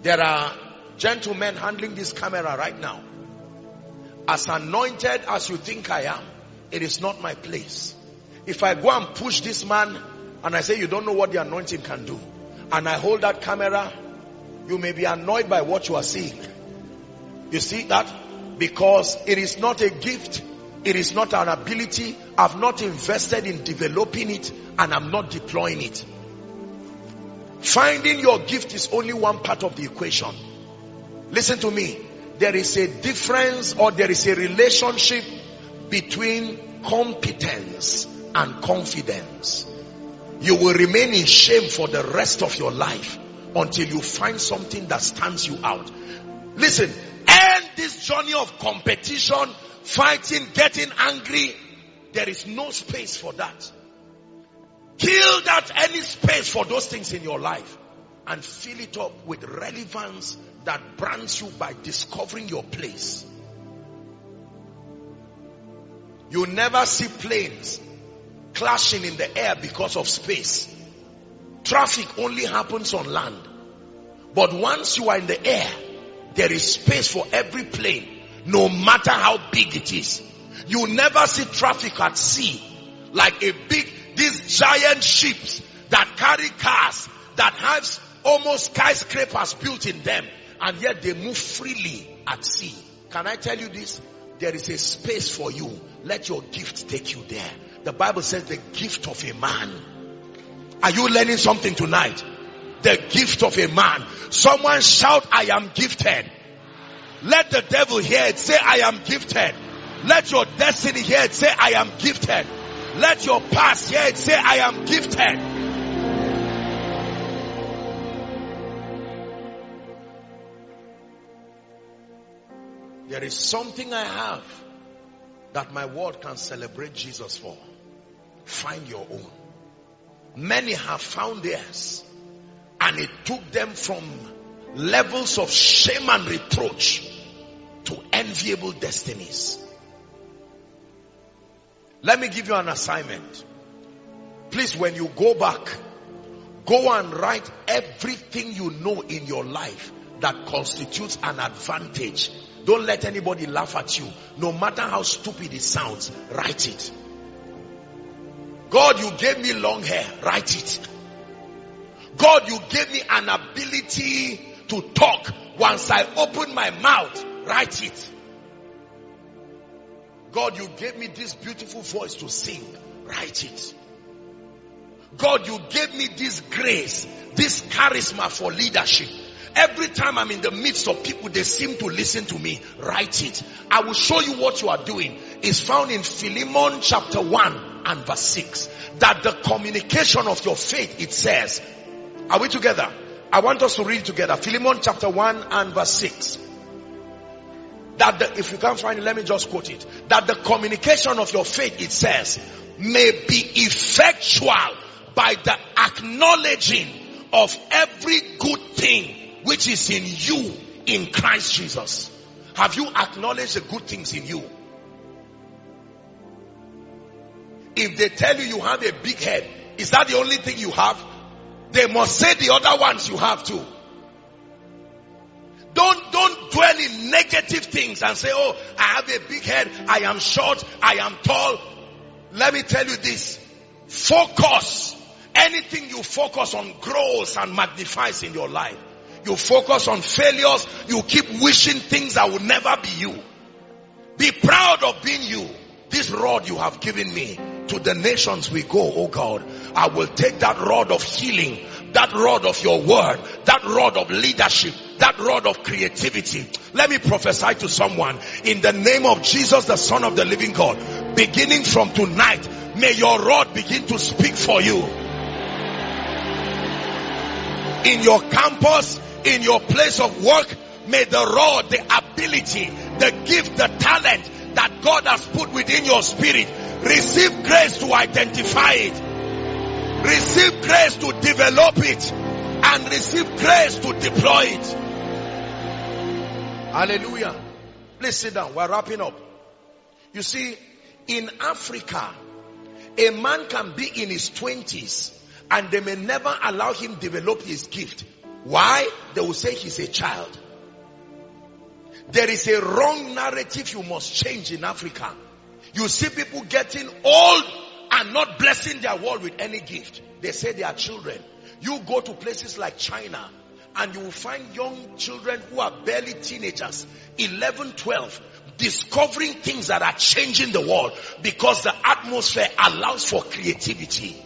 There are gentlemen handling this camera right now. As anointed as you think I am, it is not my place. If I go and push this man and I say, you don't know what the anointing can do, and I hold that camera, you may be annoyed by what you are seeing. You see that? Because it is not a gift. It is not an ability. I've not invested in developing it, and I'm not deploying it. Finding your gift is only one part of the equation. Listen to me. There is a difference, or there is a relationship between competence and confidence. You will remain in shame for the rest of your life until you find something that stands you out. Listen, end this journey of competition, fighting, getting angry. There is no space for that. Kill that any space for those things in your life and fill it up with relevance that brands you by discovering your place. You never see planes clashing in the air because of space. Traffic only happens on land. But once you are in the air, there is space for every plane, no matter how big it is. You never see traffic at sea like these giant ships that carry cars that have almost skyscrapers built in them, and yet they move freely at sea. Can I tell you this? There is a space for you. Let your gift take you there. The Bible says the gift of a man. Are you learning something tonight? The gift of a man. Someone shout, I am gifted. Let the devil hear it. Say, I am gifted. Let your destiny hear it. Say, I am gifted. Let your past hear it. Say, I am gifted. There is something I have that my world can celebrate Jesus for. Find your own. Many have found theirs, and it took them from levels of shame and reproach to enviable destinies. Let me give you an assignment. Please, when you go back, go and write everything you know in your life that constitutes an advantage. Don't let anybody laugh at you. No matter how stupid it sounds, write it. God, you gave me long hair. Write it. God, you gave me an ability to talk. Once I open my mouth, write it. God, you gave me this beautiful voice to sing. Write it. God, you gave me this grace, this charisma for leadership. Every time I'm in the midst of people, they seem to listen to me. Write it. I will show you what you are doing. It's found in Philemon chapter 1 and verse 6. That the communication of your faith, it says. Are we together? I want us to read together. Philemon chapter 1 and verse 6. If you can't find it, let me just quote it. That the communication of your faith, it says, may be effectual by the acknowledging of every good thing which is in you in Christ Jesus. Have you acknowledged the good things in you? If they tell you you have a big head, is that the only thing you have? They must say the other ones you have too. Don't dwell in negative things and say, oh, I have a big head, I am short, I am tall. Let me tell you this. Focus. Anything you focus on grows and magnifies in your life. You focus on failures, you keep wishing things that will never be you. Be proud of being you. This rod you have given me, to the nations we go, oh God. I will take that rod of healing, that rod of your word, that rod of leadership, that rod of creativity. Let me prophesy to someone in the name of Jesus, the Son of the living God. Beginning from tonight, may your rod begin to speak for you. In your campus, in your place of work, may the rod, the ability, the gift, the talent that God has put within your spirit, receive grace to identify it, receive grace to develop it, and receive grace to deploy it. Hallelujah. Please sit down. We're wrapping up. You see, in Africa, a man can be in his 20s and they may never allow him develop his gift. Why? they will say he's a child. There is a wrong narrative you must change in Africa. You see people getting old and not blessing their world with any gift. They say they are children. You go to places like China and you will find young children who are barely teenagers, 11, 12, discovering things that are changing the world because the atmosphere allows for creativity.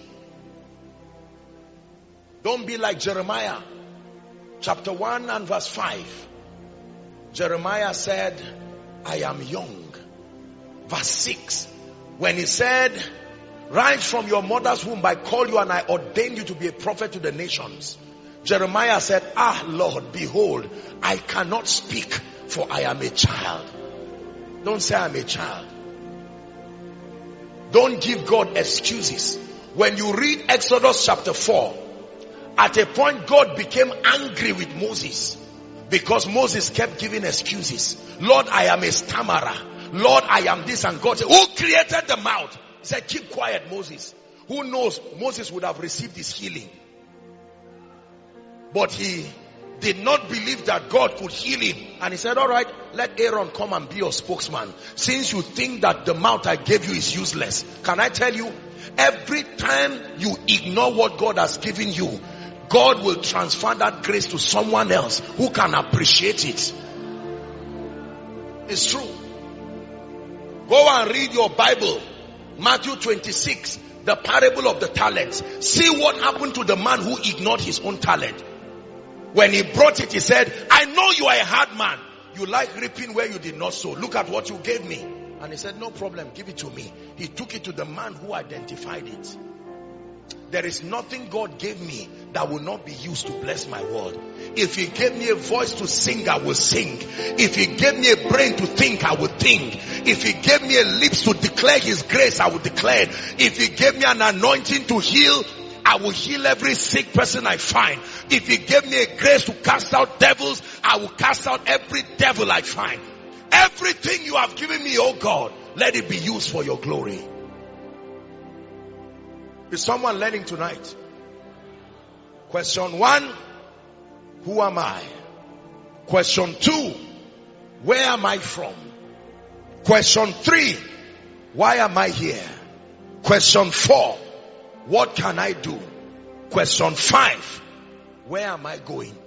Don't be like Jeremiah chapter 1 and verse 5. Jeremiah said, I am young. Verse 6, when he said, right from your mother's womb I call you and I ordain you to be a prophet to the nations. Jeremiah said, Lord, behold, I cannot speak, for I am a child. Don't say I'm a child. Don't give God excuses. When you read Exodus chapter 4, at a point God became angry with Moses because Moses kept giving excuses. Lord, I am a stammerer. Lord, I am this. And God said, who created the mouth? He said, keep quiet, Moses. Who knows? Moses would have received his healing. But he did not believe that God could heal him. And he said, all right, let Aaron come and be your spokesman. Since you think that the mouth I gave you is useless. Can I tell you, every time you ignore what God has given you, God will transfer that grace to someone else who can appreciate it. It's true. Go and read your Bible. Matthew 26, the parable of the talents. See what happened to the man who ignored his own talent. When he brought it, he said, I know you are a hard man. You like reaping where you did not sow. Look at what you gave me. And he said, no problem, give it to me. He took it to the man who identified it. There is nothing God gave me that will not be used to bless my world. If he gave me a voice to sing, I will sing. If he gave me a brain to think, I will think. If he gave me a lips to declare his grace, I will declare it. If he gave me an anointing to heal, I will heal every sick person I find. If he gave me a grace to cast out devils, I will cast out every devil I find. Everything you have given me, oh God, let it be used for your glory. Is someone learning tonight? Question 1, who am I? Question 2, where am I from? Question 3, why am I here? Question 4, what can I do? Question 5, where am I going?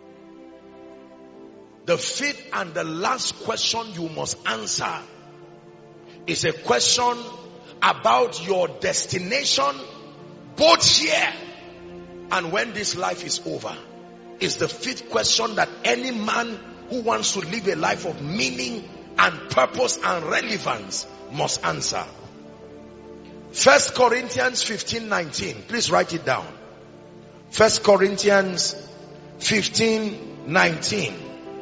The fifth and the last question you must answer is a question about your destination, both here and when this life is over. Is the fifth question that any man who wants to live a life of meaning and purpose and relevance must answer. 1 Corinthians 15:19. Please write it down. 1 Corinthians 15:19.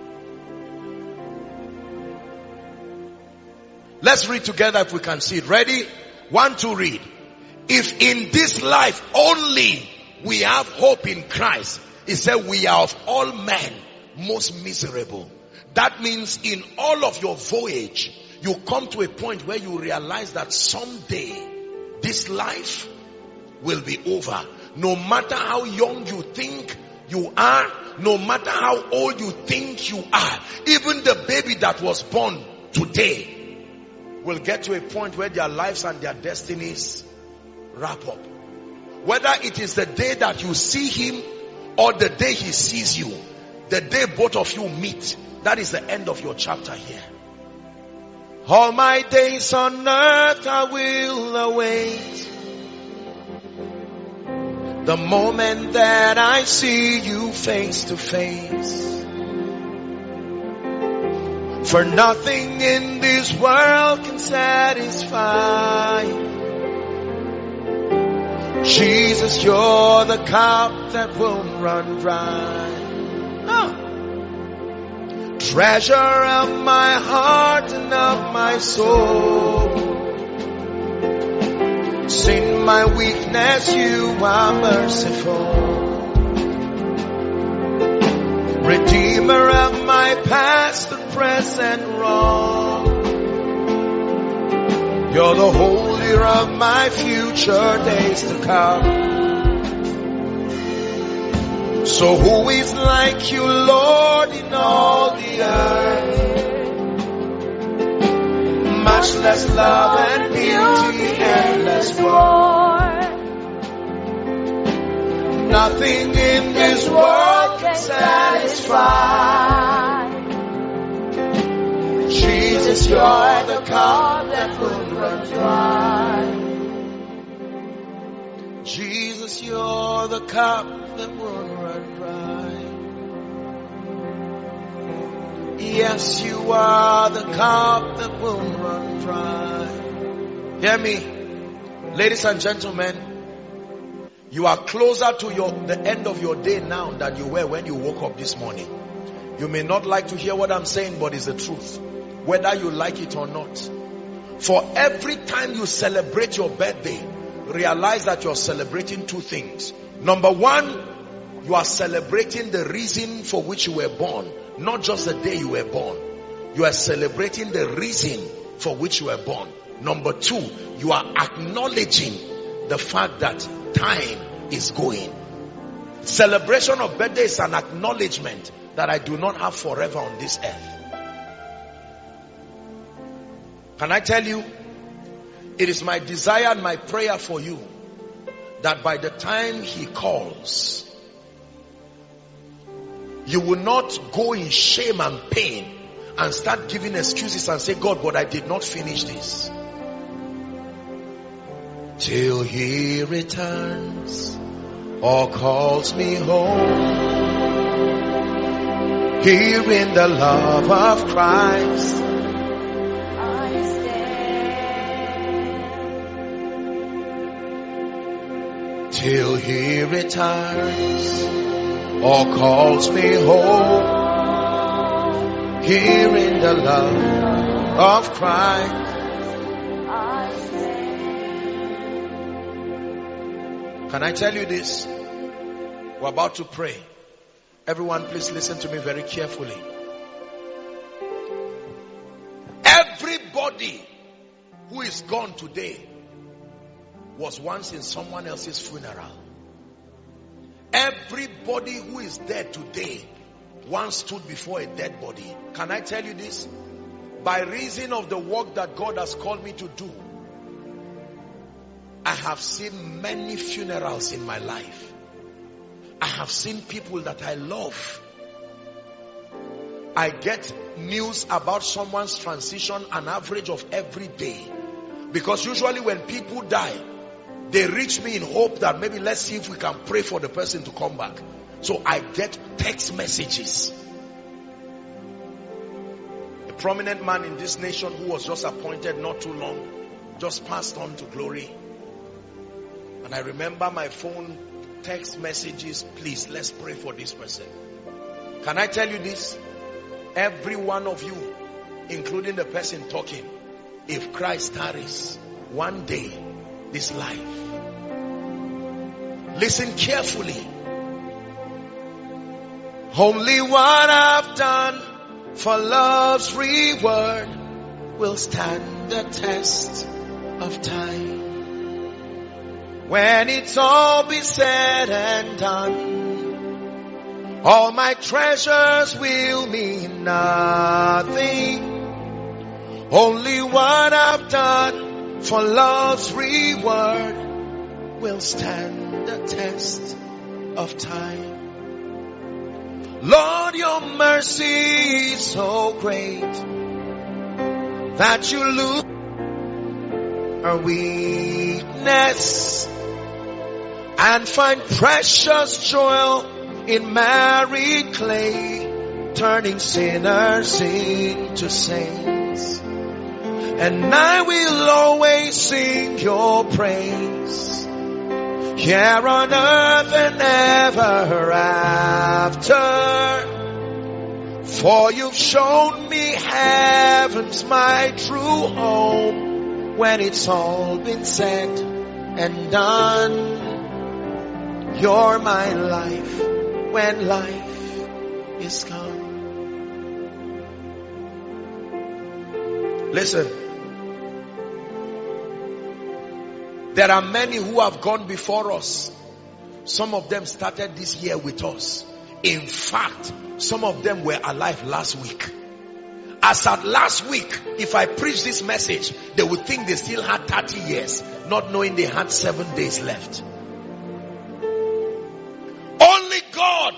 Let's read together if we can see it. Ready? 1, 2, read. If in this life only we have hope in Christ, he said we are of all men most miserable. That means in all of your voyage, you come to a point where you realize that someday this life will be over. No matter how young you think you are, no matter how old you think you are, even the baby that was born today will get to a point where their lives and their destinies wrap up. Whether it is the day that you see him or the day he sees you, the day both of you meet, that is the end of your chapter here. All my days on earth I will await the moment that I see you face to face. For nothing in this world can satisfy. Jesus, you're the cup that won't run dry. Treasure of my heart and of my soul. In my weakness you are merciful. Redeemer of my past and present wrong. You're the holder of my future days to come. So who is like you, Lord, in all the earth? Much less love and beauty, endless more. Nothing in this world can satisfy. Jesus, you're the cup that will run dry. Jesus, you're the cup that will run dry. Yes, you are the cup that will run dry. Hear me, ladies and gentlemen. You are closer to the end of your day now than you were when you woke up this morning. You may not like to hear what I'm saying, but it's the truth, whether you like it or not. For every time you celebrate your birthday, realize that you're celebrating two things. Number one, you are celebrating the reason for which you were born, not just the day you were born. You are celebrating the reason for which you were born. Number two, you are acknowledging the fact that time is going. Celebration of birthday is an acknowledgement that I do not have forever on this earth. Can I tell you, it is my desire and my prayer for you that by the time he calls, you will not go in shame and pain and start giving excuses and say, God, but I did not finish this. Till he returns or calls me home, here in the love of Christ I stand. Till he returns or calls me home, here in the love of Christ. Can I tell you this? We're about to pray. Everyone, please listen to me very carefully. Everybody who is gone today was once in someone else's funeral. Everybody who is dead today once stood before a dead body. Can I tell you this? By reason of the work that God has called me to do, I have seen many funerals in my life. I have seen people that I love. I get news about someone's transition an average of every day. Because usually when people die, they reach me in hope that maybe let's see if we can pray for the person to come back. So I get text messages. A prominent man in this nation who was just appointed not too long, just passed on to glory. And I remember my phone text messages, please, let's pray for this person. Can I tell you this? Every one of you, including the person talking, if Christ tarries, one day, this life. Listen carefully. Only what I've done for love's reward will stand the test of time. When it's all been said and done, all my treasures will mean nothing. Only what I've done for love's reward will stand the test of time. Lord, your mercy is so great that you look our weakness and find precious joy in married clay, turning sinners into saints. And I will always sing your praise here on earth and ever after. For you've shown me heaven's my true home. When it's all been said and done, you're my life when life is gone. Listen, there are many who have gone before us. Some of them started this year with us. In fact, some of them were alive last week. As at last week, if I preach this message, they would think they still had 30 years, not knowing they had 7 days left. Only God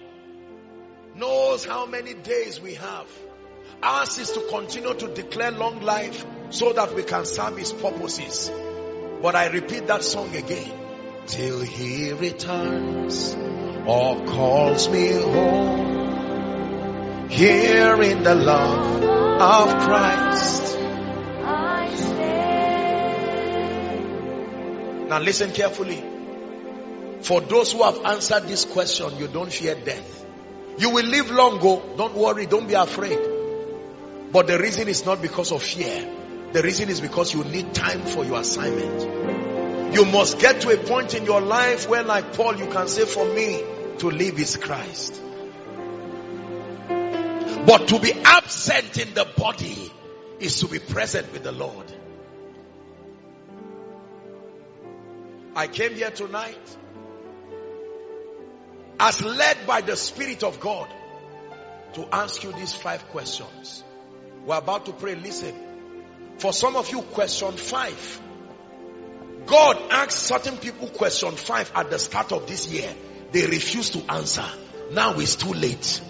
knows how many days we have. Ours is to continue to declare long life so that we can serve His purposes. But I repeat that song again. Till He returns or calls me home, here in the love of Christ I stand. Now listen carefully. For those who have answered this question, you don't fear death. You will live long, don't worry, don't be afraid. But the reason is not because of fear. The reason is because you need time for your assignment. You must get to a point in your life where, like Paul, you can say, for me to live is Christ. But to be absent in the body is to be present with the Lord. I came here tonight as led by the Spirit of God to ask you these 5 questions. We're about to pray. Listen. For some of you, question 5. God asked certain people question 5 at the start of this year. They refused to answer. Now it's too late.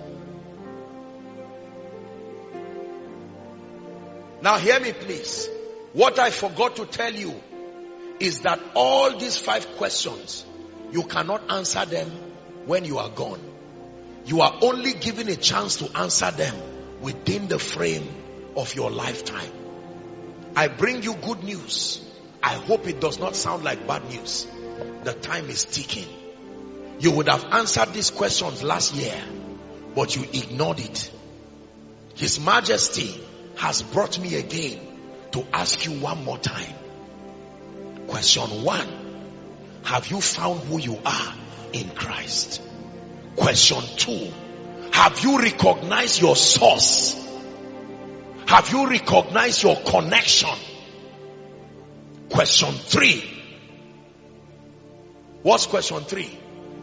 Now hear me please. What I forgot to tell you is that all these 5 questions, you cannot answer them when you are gone. You are only given a chance to answer them within the frame of your lifetime. I bring you good news. I hope it does not sound like bad news. The time is ticking. You would have answered these questions last year, but you ignored it. His Majesty has brought me again to ask you one more time. Question 1. Have you found who you are in Christ? Question 2. Have you recognized your source? Have you recognized your connection? Question 3. What's question 3?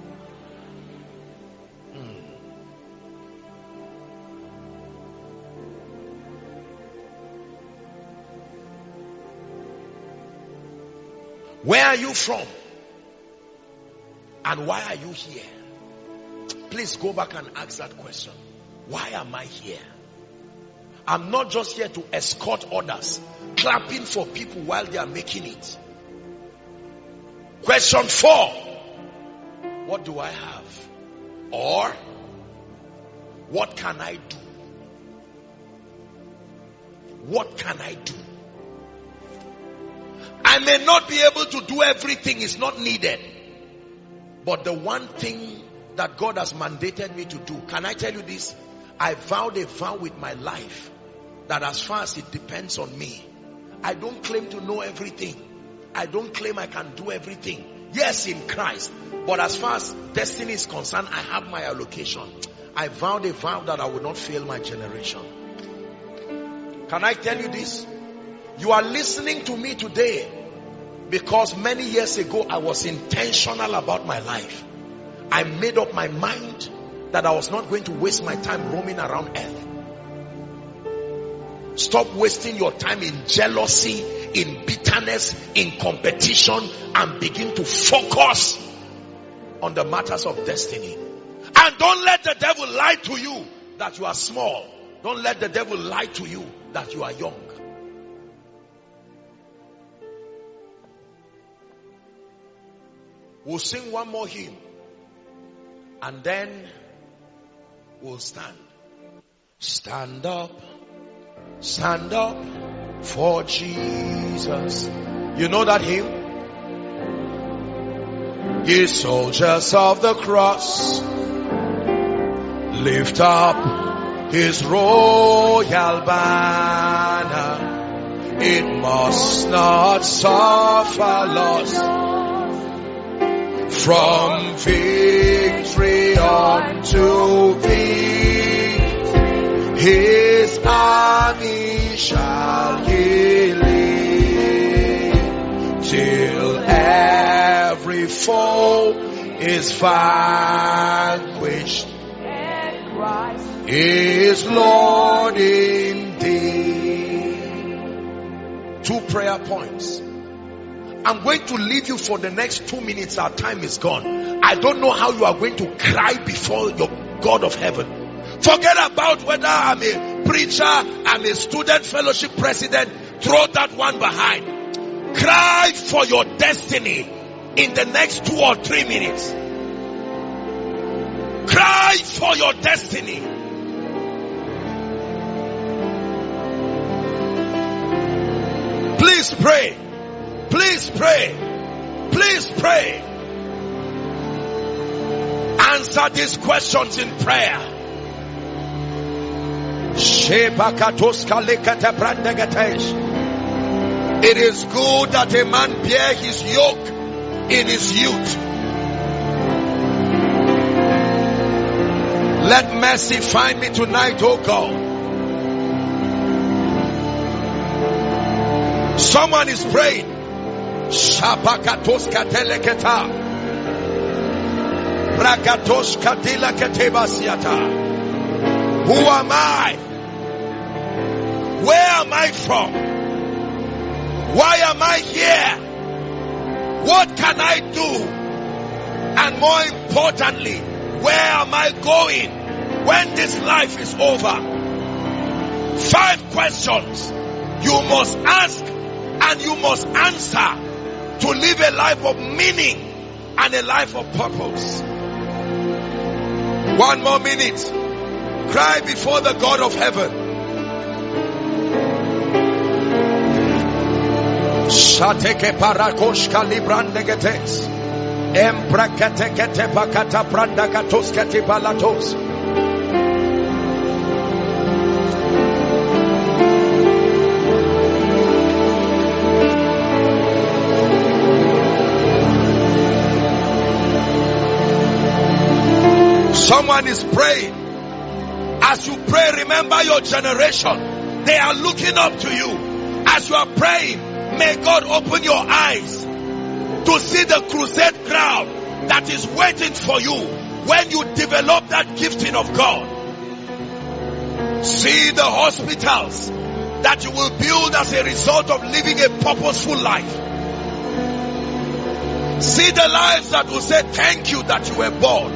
Where are you from? And why are you here? Please go back and ask that question. Why am I here? I'm not just here to escort others, clapping for people while they are making it. Question 4. What do I have? Or, what can I do? What can I do? I may not be able to do everything, it's not needed. But the one thing that God has mandated me to do, can I tell you this? I vowed a vow with my life that as far as it depends on me, I don't claim to know everything. I don't claim I can do everything. Yes, in Christ. But as far as destiny is concerned, I have my allocation. I vowed a vow that I will not fail my generation. Can I tell you this? You are listening to me today because many years ago I was intentional about my life. I made up my mind that I was not going to waste my time roaming around earth. Stop wasting your time in jealousy, in bitterness, in competition, and begin to focus on the matters of destiny. And don't let the devil lie to you that you are small. Don't let the devil lie to you that you are young. We'll sing one more hymn and then we'll stand. Stand up for Jesus. You know that hymn? Ye soldiers of the cross, lift up His royal banner. It must not suffer loss. From victory unto victory, His army shall He lead, till every foe is vanquished, And Christ is Lord indeed. 2 prayer points. I'm going to leave you for the next 2 minutes. Our time is gone. I don't know how you are going to cry before your God of heaven. Forget about whether I'm a preacher, I'm a student fellowship president. Throw that one behind. Cry for your destiny in the next 2 or 3 minutes. Cry for your destiny. Please pray. Please pray. Please pray. Answer these questions in prayer. It is good that a man bear his yoke in his youth. Let mercy find me tonight, oh God. Someone is praying. Shabakatoska teleketa. Brakatoska dilaketebasiata. Who am I? Where am I from? Why am I here? What can I do? And more importantly, where am I going when this life is over? 5 questions you must ask and you must answer to live a life of meaning and a life of purpose. 1 more minute. Cry before the God of heaven. Shateke parakoshka librandegetes. Embraketekete pakata brandakatosketi balatos. Someone is praying. As you pray, remember your generation. They are looking up to you. As you are praying, may God open your eyes to see the crusade crowd that is waiting for you when you develop that gifting of God. See the hospitals that you will build as a result of living a purposeful life. See the lives that will say thank you that you were born.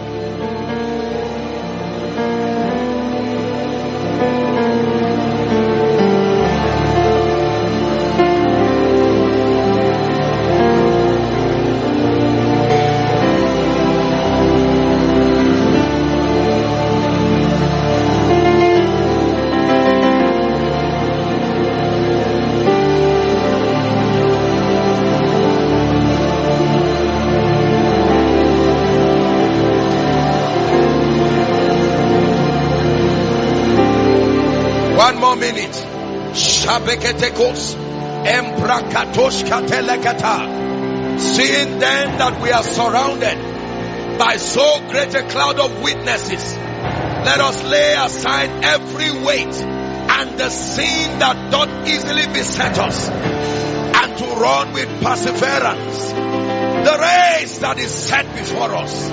Minute. Shabeketekos Embrakatosh Katelekata. Seeing then that we are surrounded by so great a cloud of witnesses, let us lay aside every weight and the sin that doth easily beset us, and to run with perseverance the race that is set before us.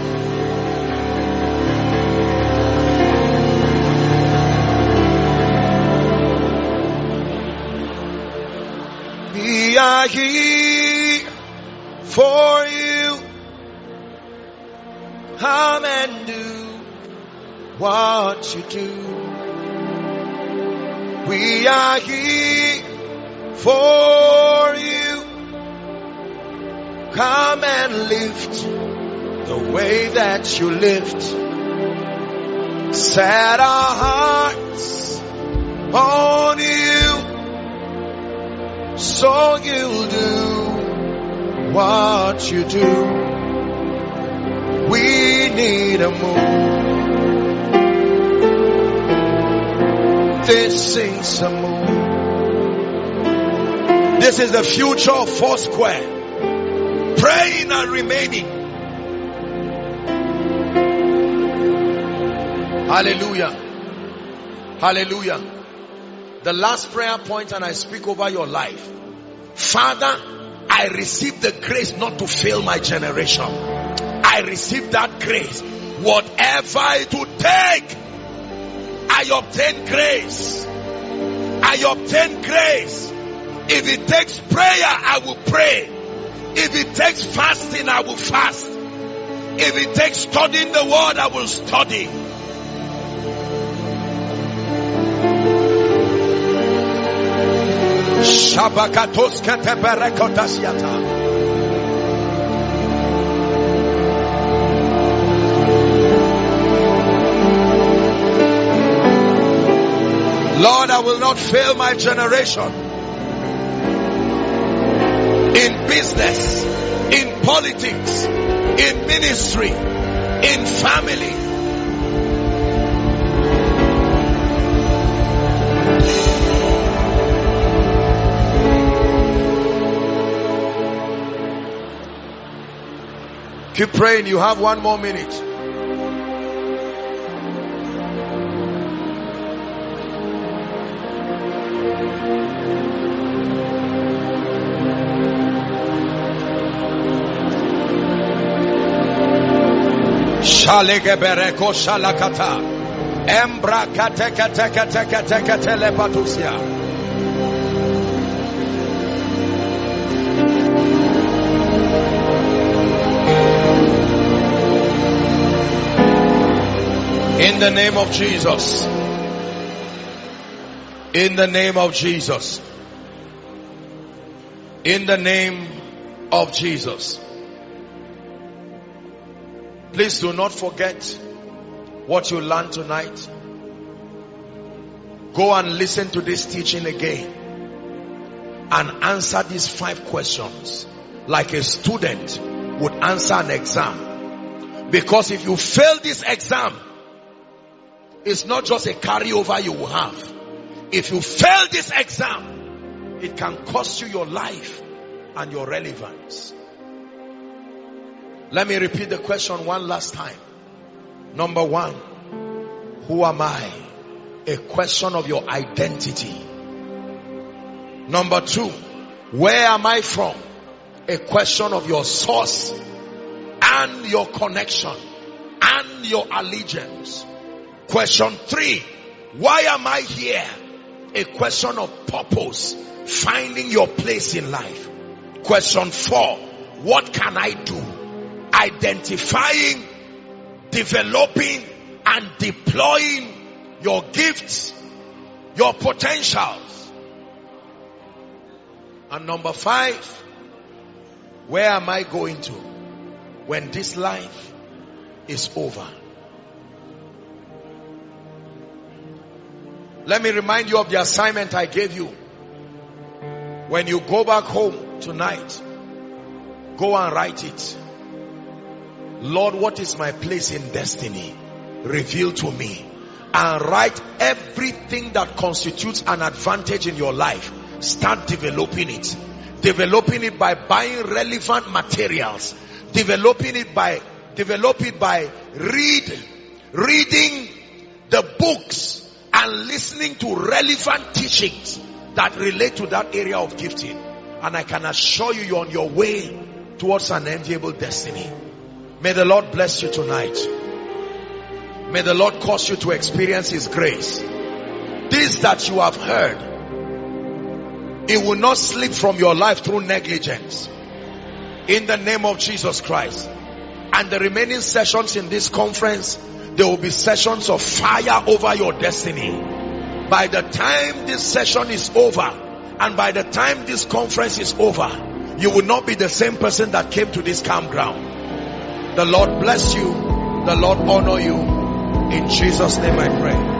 We are here for you. Come and do what you do. We are here for you. Come and lift the way that you lift. Set our hearts on you, so you'll do what you do. We need a move. This is a move. This is the future of Foursquare. Praying and remaining. Hallelujah. Hallelujah. The last prayer point, and I speak over your life. Father, I receive the grace not to fail my generation. I receive that grace. Whatever it would take, I obtain grace. I obtain grace. If it takes prayer, I will pray. If it takes fasting, I will fast. If it takes studying the word, I will study. Lord, I will not fail my generation. In business, in politics, in ministry, in family. Keep praying. You have 1 more minute. Shalegebereko shalakata. Embra kateka teka teka teka telepatusia. In the name of Jesus. In the name of Jesus. In the name of Jesus. Please do not forget what you learned tonight. Go and listen to this teaching again and answer these 5 questions like a student would answer an exam. Because if you fail this exam, it's not just a carryover you will have. If you fail this exam, it can cost you your life and your relevance. Let me repeat the question one last time. Number 1, who am I? A question of your identity. Number 2, where am I from? A question of your source and your connection and your allegiance. Question 3, why am I here? A question of purpose, finding your place in life. Question 4, what can I do? Identifying, developing and deploying your gifts, your potentials. And number 5, where am I going to when this life is over? Let me remind you of the assignment I gave you. When you go back home tonight, go and write it. Lord, what is my place in destiny? Reveal to me. And write everything that constitutes an advantage in your life. Start developing it. Developing it by buying relevant materials. Develop it by reading the books and listening to relevant teachings that relate to that area of gifting. And I can assure you, you're on your way towards an enviable destiny. May the Lord bless you tonight. May the Lord cause you to experience His grace. This that you have heard, it will not slip from your life through negligence. In the name of Jesus Christ. And the remaining sessions in this conference, there will be sessions of fire over your destiny. By the time this session is over, and by the time this conference is over, you will not be the same person that came to this campground. The Lord bless you. The Lord honor you. In Jesus' name I pray.